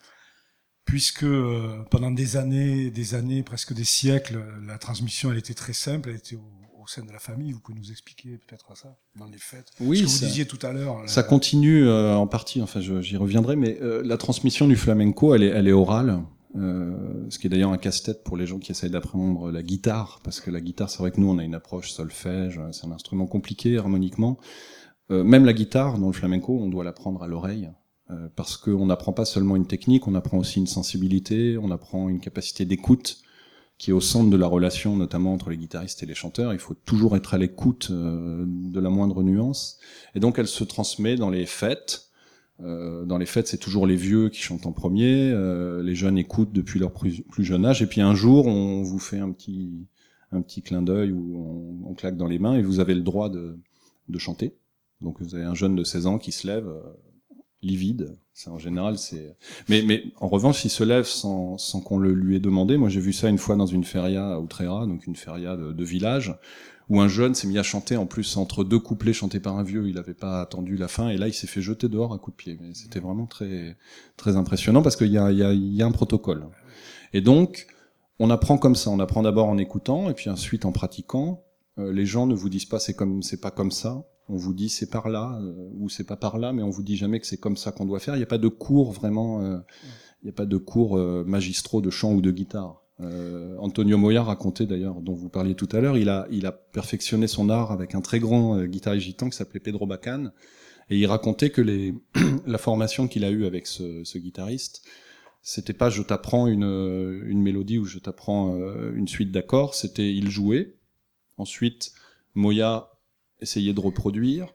puisque pendant des années, presque des siècles, la transmission, elle était très simple, elle était au sein de la famille. Vous pouvez nous expliquer peut-être ça, dans les fêtes? Oui, ce que vous disiez tout à l'heure. Ça continue en partie, enfin j'y reviendrai, mais la transmission du flamenco, elle est orale. Ce qui est d'ailleurs un casse-tête pour les gens qui essayent d'apprendre la guitare, parce que la guitare, c'est vrai que nous, on a une approche solfège, c'est un instrument compliqué harmoniquement. Même la guitare, dans le flamenco, on doit l'apprendre à l'oreille, parce qu'on n'apprend pas seulement une technique, on apprend aussi une sensibilité, on apprend une capacité d'écoute, qui est au centre de la relation, notamment entre les guitaristes et les chanteurs. Il faut toujours être à l'écoute de la moindre nuance. Et donc, elle se transmet dans les fêtes. Dans les fêtes, c'est toujours les vieux qui chantent en premier. Les jeunes écoutent depuis leur plus jeune âge. Et puis un jour, on vous fait un petit clin d'œil où on claque dans les mains et vous avez le droit de chanter. Donc, vous avez un jeune de 16 ans qui se lève livide. Ça, en général, c'est. Mais en revanche, il se lève sans qu'on le lui ait demandé. Moi, j'ai vu ça une fois dans une feria à Utrera, donc une feria de village, où un jeune s'est mis à chanter en plus entre deux couplets chantés par un vieux. Il n'avait pas attendu la fin, et là, il s'est fait jeter dehors à coups de pied. Mais c'était vraiment très très impressionnant parce qu'il y a un protocole. Et donc, on apprend comme ça. On apprend d'abord en écoutant, et puis ensuite en pratiquant. Les gens ne vous disent pas c'est pas comme ça. On vous dit c'est par là ou c'est pas par là, mais on vous dit jamais que c'est comme ça qu'on doit faire. Il n'y a pas de cours vraiment, il n'y a pas de cours magistraux de chant ou de guitare. Antonio Moya racontait d'ailleurs, dont vous parliez tout à l'heure, il a perfectionné son art avec un très grand guitariste gitan qui s'appelait Pedro Bacan, et il racontait que la formation qu'il a eue avec ce guitariste, c'était pas je t'apprends une mélodie ou je t'apprends une suite d'accords, c'était il jouait, ensuite Moya essayait de reproduire,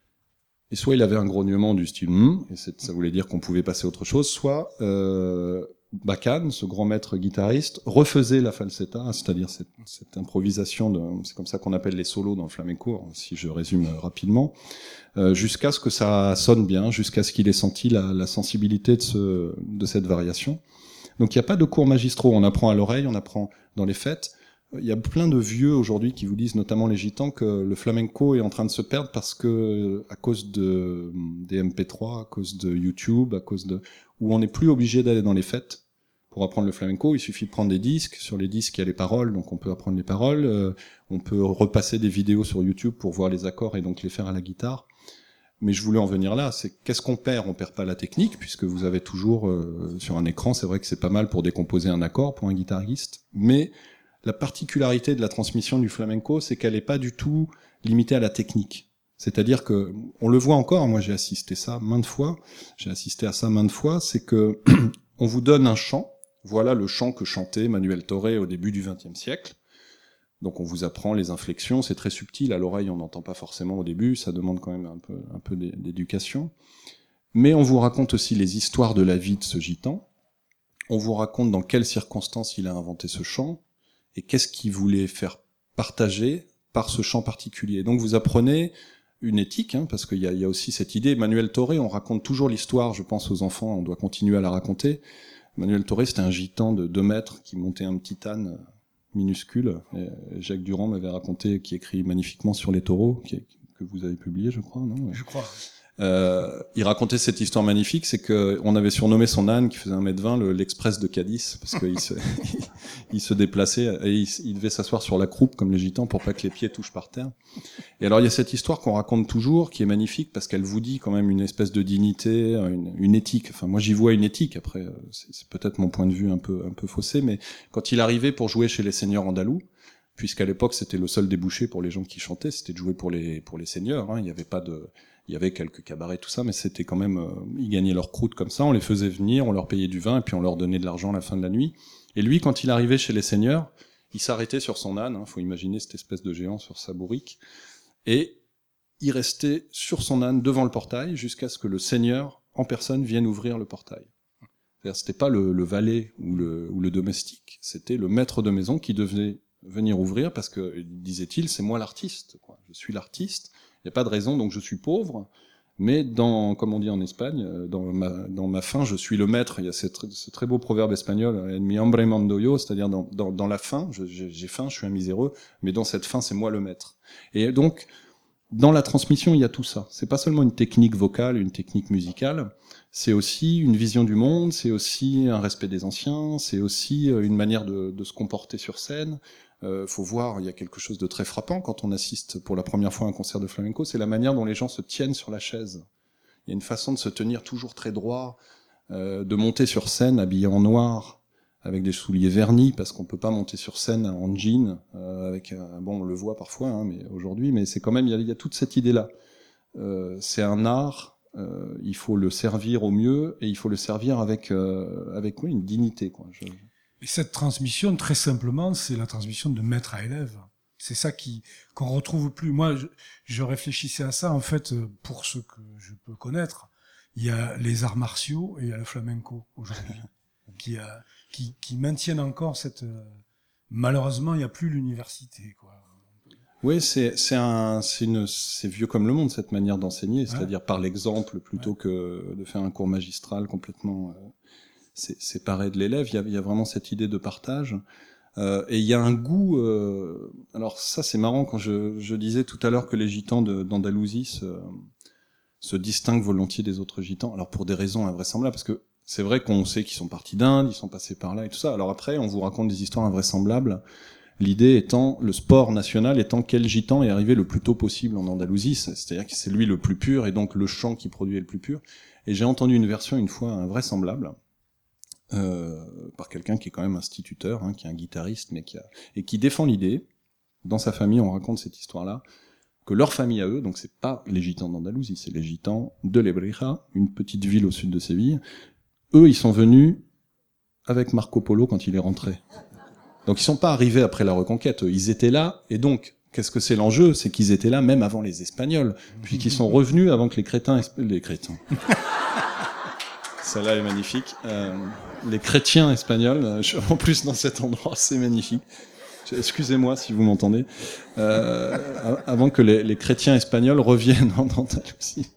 et soit il avait un grognement du style et ça voulait dire qu'on pouvait passer à autre chose, soit Bacan, ce grand maître guitariste, refaisait la falsetta, c'est-à-dire cette improvisation, c'est comme ça qu'on appelle les solos dans le flamenco, si je résume rapidement, jusqu'à ce que ça sonne bien, jusqu'à ce qu'il ait senti la sensibilité de cette variation. Donc il n'y a pas de cours magistraux, on apprend à l'oreille, on apprend dans les fêtes. Il y a plein de vieux aujourd'hui qui vous disent, notamment les gitans, que le flamenco est en train de se perdre parce que, à cause des MP3, à cause de YouTube, où on n'est plus obligé d'aller dans les fêtes pour apprendre le flamenco. Il suffit de prendre des disques. Sur les disques, il y a les paroles, donc on peut apprendre les paroles. On peut repasser des vidéos sur YouTube pour voir les accords et donc les faire à la guitare. Mais je voulais en venir là, c'est qu'est-ce qu'on perd? On perd pas la technique, puisque vous avez toujours, sur un écran, c'est vrai que c'est pas mal pour décomposer un accord pour un guitariste, mais la particularité de la transmission du flamenco, c'est qu'elle n'est pas du tout limitée à la technique. C'est-à-dire que, on le voit encore, moi j'ai assisté à ça maintes fois, c'est que on vous donne un chant, voilà le chant que chantait Manuel Torre au début du XXe siècle. Donc on vous apprend les inflexions, c'est très subtil, à l'oreille on n'entend pas forcément au début, ça demande quand même un peu d'éducation. Mais on vous raconte aussi les histoires de la vie de ce gitan, on vous raconte dans quelles circonstances il a inventé ce chant, et qu'est-ce qu'il voulait faire partager par ce chant particulier. Donc vous apprenez une éthique, parce qu'il y a aussi cette idée. Manuel Torre, on raconte toujours l'histoire, je pense aux enfants, on doit continuer à la raconter. Manuel Torre, c'était un gitan de 2 mètres qui montait un petit âne minuscule. Et Jacques Durand m'avait raconté, qui écrit magnifiquement sur les taureaux, que vous avez publié, je crois, non? Je crois. Il racontait cette histoire magnifique, c'est que on avait surnommé son âne qui faisait 1m20 l'Express de Cadiz, parce qu'il il se déplaçait et il devait s'asseoir sur la croupe comme les gitans pour pas que les pieds touchent par terre. Et alors il y a cette histoire qu'on raconte toujours qui est magnifique parce qu'elle vous dit quand même une espèce de dignité, une éthique. Enfin moi j'y vois une éthique. Après c'est peut-être mon point de vue un peu faussé, mais quand il arrivait pour jouer chez les seigneurs andalous, puisqu'à l'époque c'était le seul débouché pour les gens qui chantaient, c'était de jouer pour les seigneurs. Il y avait quelques cabarets, tout ça, mais c'était quand même, ils gagnaient leur croûte comme ça, on les faisait venir, on leur payait du vin, et puis on leur donnait de l'argent à la fin de la nuit. Et lui, quand il arrivait chez les seigneurs, il s'arrêtait sur son âne, faut imaginer cette espèce de géant sur sa bourrique, et il restait sur son âne devant le portail jusqu'à ce que le seigneur en personne vienne ouvrir le portail. C'est-à-dire, c'était pas le valet ou le domestique, c'était le maître de maison qui devait venir ouvrir parce que, disait-il, c'est moi l'artiste, quoi. Je suis l'artiste, il n'y a pas de raison, donc je suis pauvre, mais comme on dit en Espagne, dans ma faim, je suis le maître. Il y a ce très beau proverbe espagnol, en mi hambre mando yo, c'est-à-dire dans la faim, j'ai faim, je suis un miséreux, mais dans cette faim, c'est moi le maître. Et donc, dans la transmission, il y a tout ça. C'est pas seulement une technique vocale, une technique musicale, c'est aussi une vision du monde, c'est aussi un respect des anciens, c'est aussi une manière de se comporter sur scène. Faut voir, il y a quelque chose de très frappant quand on assiste pour la première fois à un concert de flamenco, c'est la manière dont les gens se tiennent sur la chaise. Il y a une façon de se tenir toujours très droit, de monter sur scène habillé en noir, avec des souliers vernis, parce qu'on peut pas monter sur scène en jean, avec bon, on le voit parfois, hein, mais aujourd'hui, mais c'est quand même, il y a toute cette idée-là. C'est un art, il faut le servir au mieux, et il faut le servir avec oui, une dignité, quoi. Et cette transmission, très simplement, c'est la transmission de maître à élève. C'est ça qu'on retrouve plus. Moi, je réfléchissais à ça, en fait, pour ce que je peux connaître. Il y a les arts martiaux et il y a le flamenco, aujourd'hui, qui maintiennent encore cette... Malheureusement, il n'y a plus l'université, quoi. Oui, c'est vieux comme le monde, cette manière d'enseigner, c'est-à-dire par l'exemple, plutôt que de faire un cours magistral complètement... séparé de l'élève, il y a vraiment cette idée de partage, et il y a un goût. Alors ça, c'est marrant quand je disais tout à l'heure que les gitans d'Andalousie se distinguent volontiers des autres gitans. Alors pour des raisons invraisemblables, parce que c'est vrai qu'on sait qu'ils sont partis d'Inde, ils sont passés par là et tout ça. Alors après, on vous raconte des histoires invraisemblables. L'idée étant, le sport national étant quel gitan est arrivé le plus tôt possible en Andalousie, c'est-à-dire que c'est lui le plus pur et donc le chant qui produit est le plus pur. Et j'ai entendu une version une fois invraisemblable. Par quelqu'un qui est quand même instituteur, hein, qui est un guitariste, mais qui défend l'idée. Dans sa famille, on raconte cette histoire-là, que leur famille à eux, donc c'est pas les gitans d'Andalousie, c'est les gitans de Lebrija, une petite ville au sud de Séville. Eux, ils sont venus avec Marco Polo quand il est rentré. Donc ils sont pas arrivés après la reconquête, ils étaient là, et donc qu'est-ce que c'est l'enjeu? C'est qu'ils étaient là même avant les Espagnols, puis qu'ils sont revenus avant que les crétins. Celle-là est magnifique. Les chrétiens espagnols, en plus dans cet endroit, c'est magnifique. Excusez-moi si vous m'entendez. Avant que les chrétiens espagnols reviennent en Andalousie.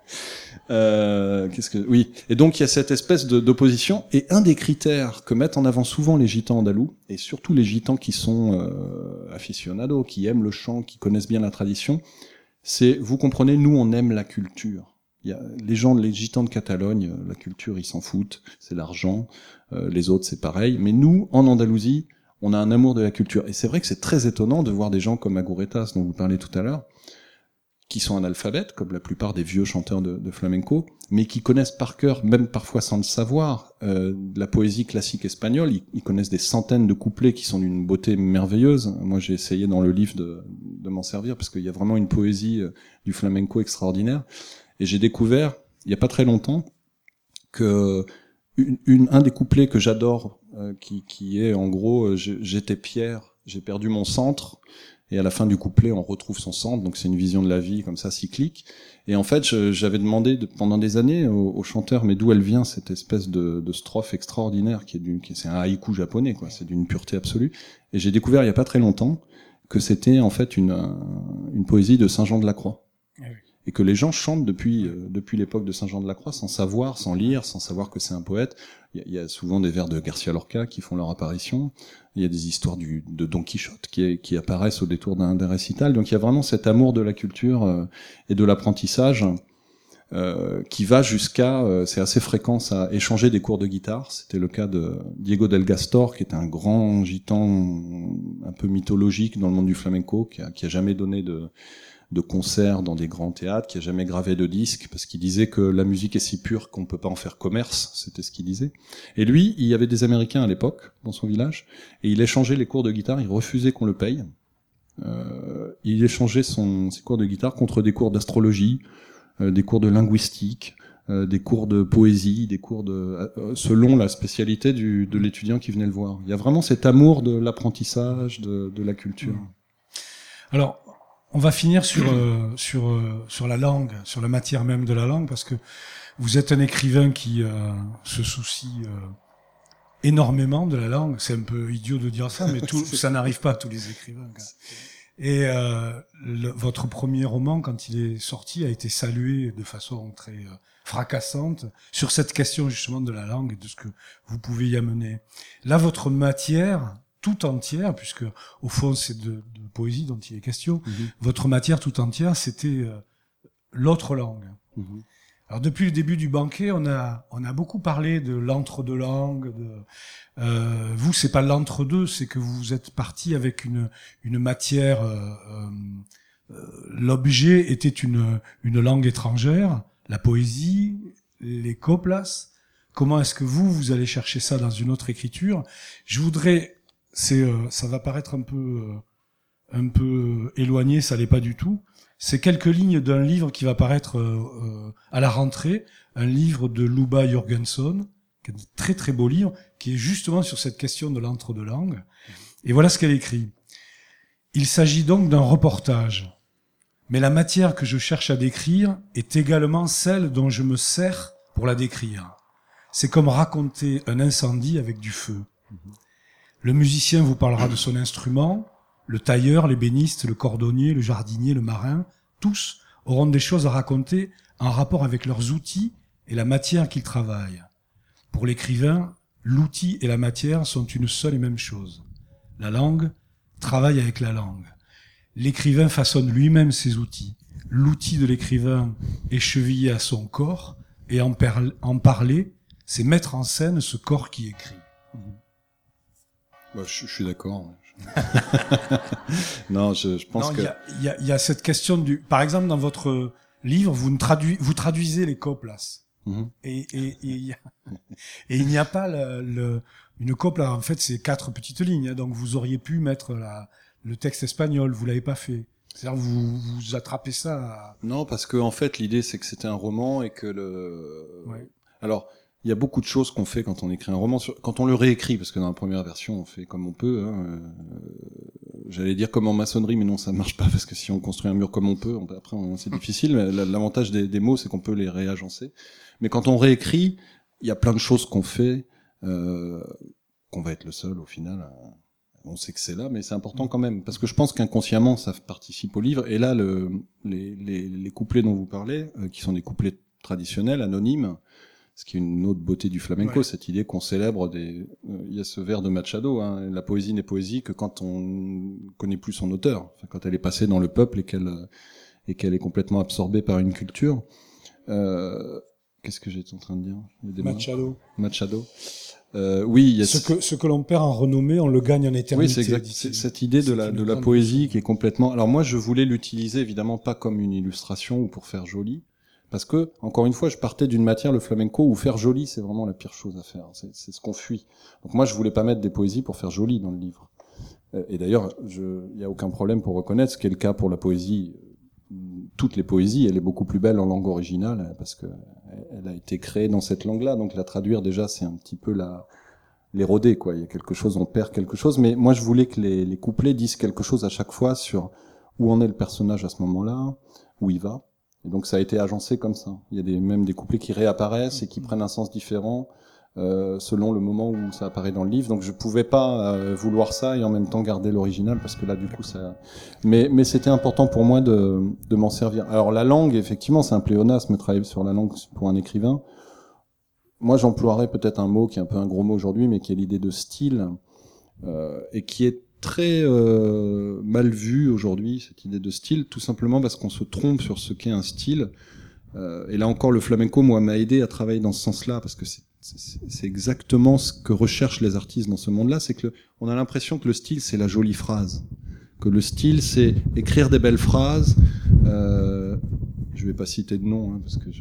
Oui. Et donc il y a cette espèce d'opposition. Et un des critères que mettent en avant souvent les gitans andalous, et surtout les gitans qui sont aficionados, qui aiment le chant, qui connaissent bien la tradition, c'est, vous comprenez, nous on aime la culture. Les gitans de Catalogne, la culture, ils s'en foutent, c'est l'argent, les autres c'est pareil, mais nous, en Andalousie, on a un amour de la culture. Et c'est vrai que c'est très étonnant de voir des gens comme Agurretas, dont vous parlez tout à l'heure, qui sont analphabètes, comme la plupart des vieux chanteurs de flamenco, mais qui connaissent par cœur, même parfois sans le savoir, la poésie classique espagnole. Ils connaissent des centaines de couplets qui sont d'une beauté merveilleuse. Moi, j'ai essayé dans le livre de m'en servir, parce qu'il y a vraiment une poésie du flamenco extraordinaire. Et j'ai découvert, il y a pas très longtemps, que un des couplets que j'adore, qui est en gros, j'étais Pierre, j'ai perdu mon centre, et à la fin du couplet, on retrouve son centre, donc c'est une vision de la vie comme ça, cyclique. Et en fait, j'avais demandé pendant des années au chanteur, mais d'où elle vient cette espèce de strophe extraordinaire c'est un haïku japonais, quoi, c'est d'une pureté absolue. Et j'ai découvert il y a pas très longtemps que c'était en fait une poésie de Saint Jean de la Croix. Et que les gens chantent depuis l'époque de Saint Jean de la Croix sans savoir, sans lire, sans savoir que c'est un poète. Il y a souvent des vers de Garcia Lorca qui font leur apparition. Il y a des histoires de Don Quichotte qui apparaissent au détour d'un récital. Donc il y a vraiment cet amour de la culture et de l'apprentissage qui va jusqu'à, c'est assez fréquent, ça, échanger des cours de guitare. C'était le cas de Diego del Gastor, qui est un grand gitan un peu mythologique dans le monde du flamenco, qui a jamais donné de concerts dans des grands théâtres, qui a jamais gravé de disques, parce qu'il disait que la musique est si pure qu'on peut pas en faire commerce, c'était ce qu'il disait. Et lui, il y avait des Américains à l'époque, dans son village, et il échangeait les cours de guitare, il refusait qu'on le paye. Il échangeait ses cours de guitare contre des cours d'astrologie, des cours de linguistique, des cours de poésie, des cours selon la spécialité de l'étudiant qui venait le voir. Il y a vraiment cet amour de l'apprentissage, de la culture. Alors, on va finir sur la langue, sur la matière même de la langue, parce que vous êtes un écrivain qui se soucie énormément de la langue. C'est un peu idiot de dire ça, mais ça n'arrive pas à tous les écrivains. Et votre premier roman, quand il est sorti, a été salué de façon très fracassante sur cette question justement de la langue et de ce que vous pouvez y amener. Là, votre matière tout entière, puisque au fond c'est de poésie dont il est question, votre matière tout entière, c'était l'autre langue. Alors depuis le début du banquet, on a beaucoup parlé de l'entre-deux langues. Vous, c'est pas l'entre-deux, c'est que vous êtes parti avec une matière. L'objet était une langue étrangère, la poésie, les coplas. Comment est-ce que vous allez chercher ça dans une autre écriture? Je voudrais, ça va paraître un peu éloigné, ça l'est pas du tout. C'est quelques lignes d'un livre qui va paraître à la rentrée, un livre de Luba Jürgenson, qui est un très très beau livre, qui est justement sur cette question de l'entre-deux langues. Et voilà ce qu'elle écrit. Il s'agit donc d'un reportage, mais la matière que je cherche à décrire est également celle dont je me sers pour la décrire. C'est comme raconter un incendie avec du feu. Le musicien vous parlera de son instrument, le tailleur, l'ébéniste, le cordonnier, le jardinier, le marin, tous auront des choses à raconter en rapport avec leurs outils et la matière qu'ils travaillent. Pour l'écrivain, l'outil et la matière sont une seule et même chose. La langue travaille avec la langue. L'écrivain façonne lui-même ses outils. L'outil de l'écrivain est chevillé à son corps, et en parler, c'est mettre en scène ce corps qui écrit. Je suis d'accord. Non, je pense que il y a cette question du. Par exemple, dans votre livre, vous traduisez les coplas. Et il n'y a pas une copla. En fait, c'est 4 petites lignes. Donc, vous auriez pu mettre le texte espagnol. Vous l'avez pas fait. C'est-à-dire, vous attrapez ça. Non, parce que en fait, l'idée, c'est que c'était un roman et que Alors, il y a beaucoup de choses qu'on fait quand on écrit un roman, quand on le réécrit, parce que dans la première version, on fait comme on peut. J'allais dire comme en maçonnerie, mais non, ça marche pas, parce que si on construit un mur comme on peut, après, c'est difficile. Mais l'avantage des mots, c'est qu'on peut les réagencer. Mais quand on réécrit, il y a plein de choses qu'on fait, qu'on va être le seul au final. On sait que c'est là, mais c'est important quand même, parce que je pense qu'inconsciemment, ça participe au livre. Et là, les couplets dont vous parlez, qui sont des couplets traditionnels, anonymes, ce qui est une autre beauté du flamenco, cette idée qu'on célèbre il y a ce vers de Machado, la poésie n'est poésie que quand on connaît plus son auteur, enfin, quand elle est passée dans le peuple et qu'elle est complètement absorbée par une culture. Qu'est-ce que j'étais en train de dire? Machado. Oui, il y a ce que l'on perd en renommée, on le gagne en éternité. Oui, c'est exact. C'est cette idée de la poésie qui est complètement. Alors moi, je voulais l'utiliser évidemment pas comme une illustration ou pour faire joli. Parce que, encore une fois, je partais d'une matière, le flamenco, où faire joli, c'est vraiment la pire chose à faire. C'est ce qu'on fuit. Donc moi, je voulais pas mettre des poésies pour faire joli dans le livre. Et d'ailleurs, il y a aucun problème pour reconnaître, ce qui est le cas pour la poésie. Toutes les poésies, elle est beaucoup plus belle en langue originale, parce que elle a été créée dans cette langue-là. Donc la traduire, déjà, c'est un petit peu l'éroder, quoi. Il y a quelque chose, on perd quelque chose. Mais moi, je voulais que les couplets disent quelque chose à chaque fois sur où en est le personnage à ce moment-là, où il va. Et donc ça a été agencé comme ça. Il y a même des couplets qui réapparaissent et qui prennent un sens différent selon le moment où ça apparaît dans le livre. Donc je pouvais pas vouloir ça et en même temps garder l'original, parce que là du coup ça. Mais c'était important pour moi de m'en servir. Alors la langue, effectivement, c'est un pléonasme, travailler sur la langue pour un écrivain. Moi, j'emploierais peut-être un mot qui est un peu un gros mot aujourd'hui, mais qui est l'idée de style et qui est très mal vu aujourd'hui, cette idée de style, tout simplement parce qu'on se trompe sur ce qu'est un style. Et là encore, le flamenco, moi, m'a aidé à travailler dans ce sens-là, parce que c'est exactement ce que recherchent les artistes dans ce monde-là, c'est que on a l'impression que le style, c'est la jolie phrase, que le style, c'est écrire des belles phrases. Je vais pas citer de nom, parce que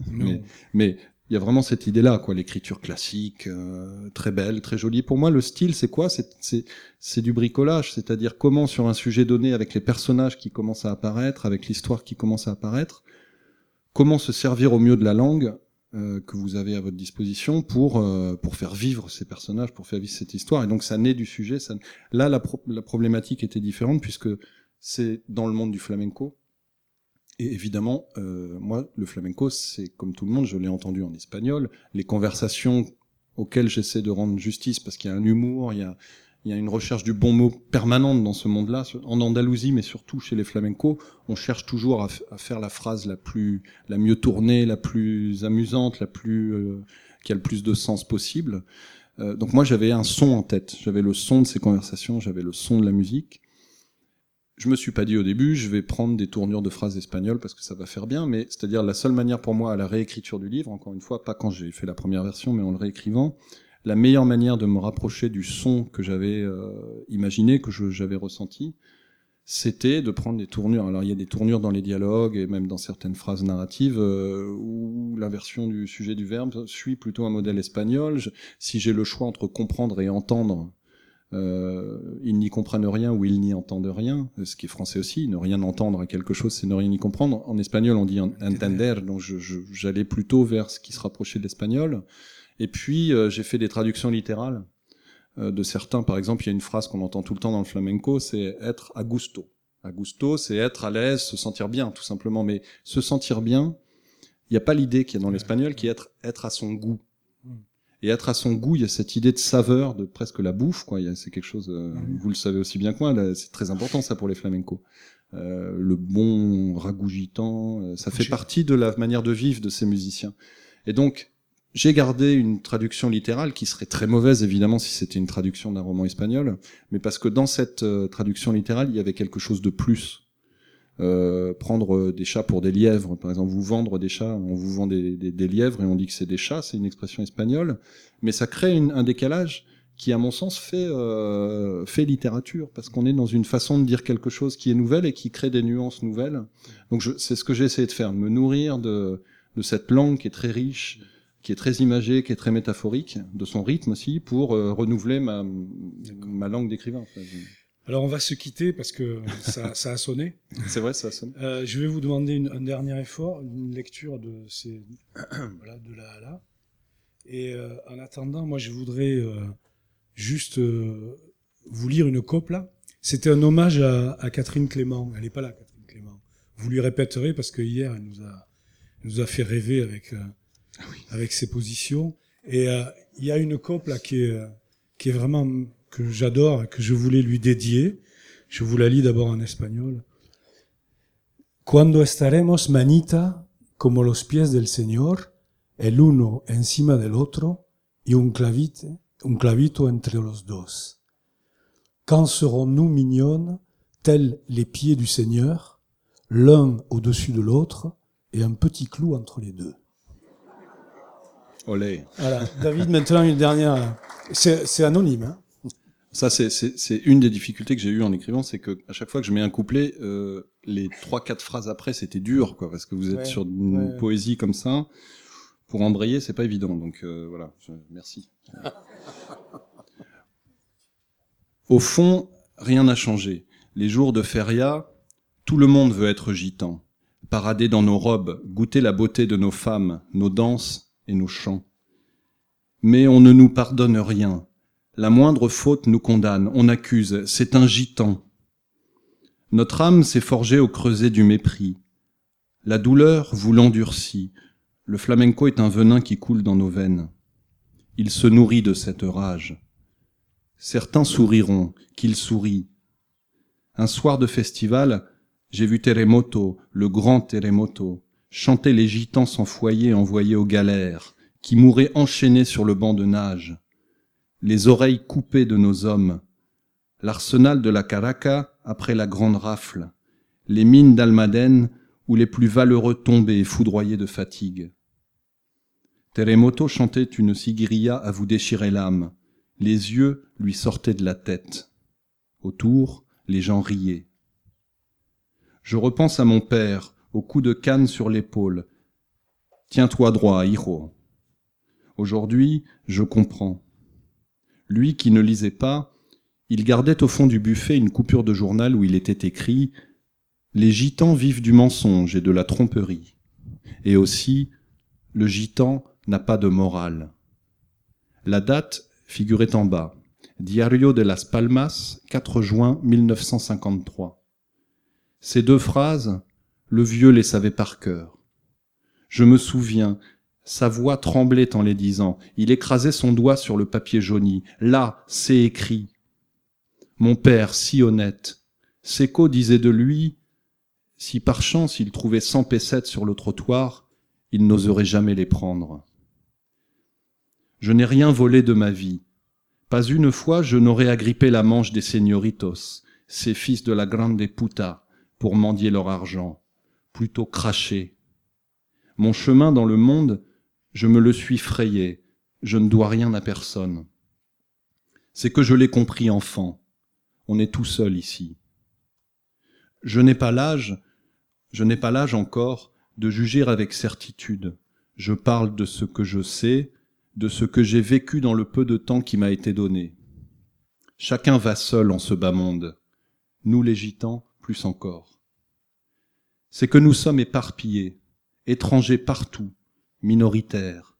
mais il y a vraiment cette idée-là, quoi, l'écriture classique, très belle, très jolie. Pour moi, le style, c'est quoi? C'est du bricolage, c'est-à-dire comment, sur un sujet donné, avec les personnages qui commencent à apparaître, avec l'histoire qui commence à apparaître, comment se servir au mieux de la langue que vous avez à votre disposition pour faire vivre ces personnages, pour faire vivre cette histoire. Et donc ça naît du sujet. Là, la problématique était différente puisque c'est dans le monde du flamenco. Et évidemment, moi, le flamenco, c'est comme tout le monde, je l'ai entendu en espagnol. Les conversations auxquelles j'essaie de rendre justice, parce qu'il y a un humour, il y a une recherche du bon mot permanente dans ce monde-là. En Andalousie, mais surtout chez les flamencos, on cherche toujours à faire la phrase la mieux tournée, la plus amusante, qui a le plus de sens possible. Donc moi, j'avais un son en tête. J'avais le son de ces conversations, j'avais le son de la musique. Je me suis pas dit au début, je vais prendre des tournures de phrases espagnoles parce que ça va faire bien, mais c'est-à-dire la seule manière pour moi à la réécriture du livre, encore une fois, pas quand j'ai fait la première version, mais en le réécrivant, la meilleure manière de me rapprocher du son que j'avais imaginé, que j'avais ressenti, c'était de prendre des tournures. Alors il y a des tournures dans les dialogues et même dans certaines phrases narratives où l'inversion du sujet du verbe suit plutôt un modèle espagnol. Si j'ai le choix entre comprendre et entendre, ils n'y comprennent rien ou ils n'y entendent rien, ce qui est français aussi, ne rien entendre à quelque chose, c'est ne rien y comprendre. En espagnol, on dit entender, donc j'allais plutôt vers ce qui se rapprochait de l'espagnol. Et puis, j'ai fait des traductions littérales de certains. Par exemple, il y a une phrase qu'on entend tout le temps dans le flamenco, c'est être a gusto. A gusto, c'est être à l'aise, se sentir bien, tout simplement. Mais se sentir bien, il n'y a pas l'idée qu'il y a dans l'espagnol qui est être à son goût. Et être à son goût, il y a cette idée de saveur, de presque la bouffe, quoi. C'est quelque chose, vous le savez aussi bien que moi, là, c'est très important ça pour les flamencos. Le bon ragougitant, ça fait partie de la manière de vivre de ces musiciens. Et donc, j'ai gardé une traduction littérale qui serait très mauvaise, évidemment, si c'était une traduction d'un roman espagnol, mais parce que dans cette traduction littérale, il y avait quelque chose de plus. Prendre des chats pour des lièvres, par exemple, vous vendre des chats, on vous vend des lièvres et on dit que c'est des chats, c'est une expression espagnole, mais ça crée un décalage qui, à mon sens, fait littérature, parce qu'on est dans une façon de dire quelque chose qui est nouvelle et qui crée des nuances nouvelles. Donc c'est ce que j'ai essayé de faire, me nourrir de cette langue qui est très riche, qui est très imagée, qui est très métaphorique, de son rythme aussi, pour renouveler ma langue d'écrivain. Enfin, alors on va se quitter parce que ça a sonné. C'est vrai, ça a sonné. Je vais vous demander un dernier effort, une lecture de ces de là à là. Et en attendant, moi je voudrais juste vous lire une copla. C'était un hommage à Catherine Clément. Elle n'est pas là, Catherine Clément. Vous lui répéterez parce que hier elle nous a fait rêver avec ses positions. Et il y a une copla qui est vraiment que j'adore et que je voulais lui dédier. Je vous la lis d'abord en espagnol. Cuando estaremos, manita, como los pies del Señor, el uno encima del otro y un clavito entre los dos. Quand serons-nous mignonnes, tels les pieds du Seigneur, l'un au-dessus de l'autre et un petit clou entre les deux. Olé. Voilà. David, maintenant une dernière. C'est anonyme, hein. Ça, c'est une des difficultés que j'ai eues en écrivant, c'est que à chaque fois que je mets un couplet, les 3-4 phrases après, c'était dur, quoi, parce que vous êtes sur une poésie comme ça. Pour embrayer, c'est pas évident. Donc voilà, merci. Au fond, rien n'a changé. Les jours de feria, tout le monde veut être gitan, parader dans nos robes, goûter la beauté de nos femmes, nos danses et nos chants. Mais on ne nous pardonne rien. La moindre faute nous condamne, on accuse, c'est un gitan. Notre âme s'est forgée au creuset du mépris. La douleur vous l'endurcit. Le flamenco est un venin qui coule dans nos veines. Il se nourrit de cette rage. Certains souriront, qu'il sourit. Un soir de festival, j'ai vu Terremoto, le grand Terremoto, chanter les gitans sans foyer envoyés aux galères, qui mouraient enchaînés sur le banc de nage. Les oreilles coupées de nos hommes, l'arsenal de la Caraca après la grande rafle, les mines d'Almadène où les plus valeureux tombaient foudroyés de fatigue. Terremoto chantait une siguirilla à vous déchirer l'âme, les yeux lui sortaient de la tête. Autour, les gens riaient. Je repense à mon père, au coup de canne sur l'épaule. Tiens-toi droit, hijo. Aujourd'hui, je comprends. Lui qui ne lisait pas, il gardait au fond du buffet une coupure de journal où il était écrit « Les gitans vivent du mensonge et de la tromperie. Et aussi, le gitan n'a pas de morale. La date figurait en bas. Diario de las Palmas, 4 juin 1953. Ces 2 phrases, le vieux les savait par cœur. Je me souviens, sa voix tremblait en les disant. Il écrasait son doigt sur le papier jauni. Là, c'est écrit. Mon père, si honnête. Seco disait de lui, si par chance il trouvait 100 pesettes sur le trottoir, il n'oserait jamais les prendre. Je n'ai rien volé de ma vie. Pas une fois je n'aurais agrippé la manche des señoritos, ces fils de la grande puta, pour mendier leur argent, plutôt craché. Mon chemin dans le monde, je me le suis frayé, je ne dois rien à personne. C'est que je l'ai compris enfant, on est tout seul ici. Je n'ai pas l'âge encore de juger avec certitude. Je parle de ce que je sais, de ce que j'ai vécu dans le peu de temps qui m'a été donné. Chacun va seul en ce bas monde, nous les gitans plus encore. C'est que nous sommes éparpillés, étrangers partout, minoritaires.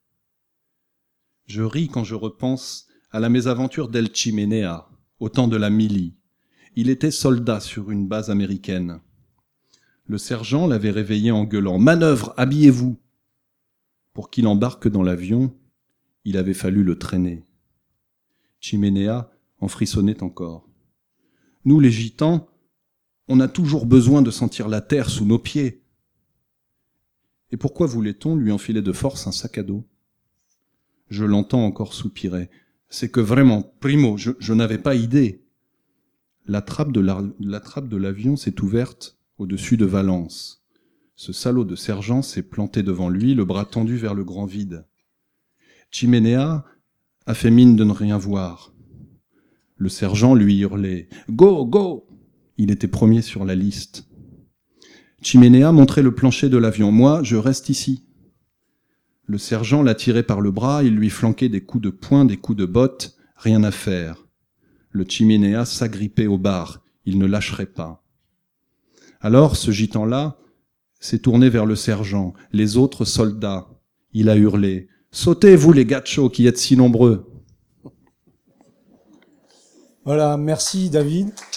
Je ris quand je repense à la mésaventure d'El Chimenea, au temps de la Mili. Il était soldat sur une base américaine. Le sergent l'avait réveillé en gueulant « Manœuvre, habillez-vous !» Pour qu'il embarque dans l'avion, il avait fallu le traîner. Chimenea en frissonnait encore. Nous, les gitans, on a toujours besoin de sentir la terre sous nos pieds. Et pourquoi voulait-on lui enfiler de force un sac à dos ? Je l'entends encore soupirer. C'est que vraiment, primo, je n'avais pas idée. La trappe de l'avion s'est ouverte au-dessus de Valence. Ce salaud de sergent s'est planté devant lui, le bras tendu vers le grand vide. Chimenea a fait mine de ne rien voir. Le sergent lui hurlait « Go, go !» Il était premier sur la liste. Chimenea montrait le plancher de l'avion. « Moi, je reste ici. » Le sergent l'a tiré par le bras, il lui flanquait des coups de poing, des coups de botte, rien à faire. Le Chimenea s'agrippait au bar, il ne lâcherait pas. Alors, ce gitan-là s'est tourné vers le sergent, les autres soldats. Il a hurlé « Sautez, vous les gachos qui êtes si nombreux !» Voilà, merci David.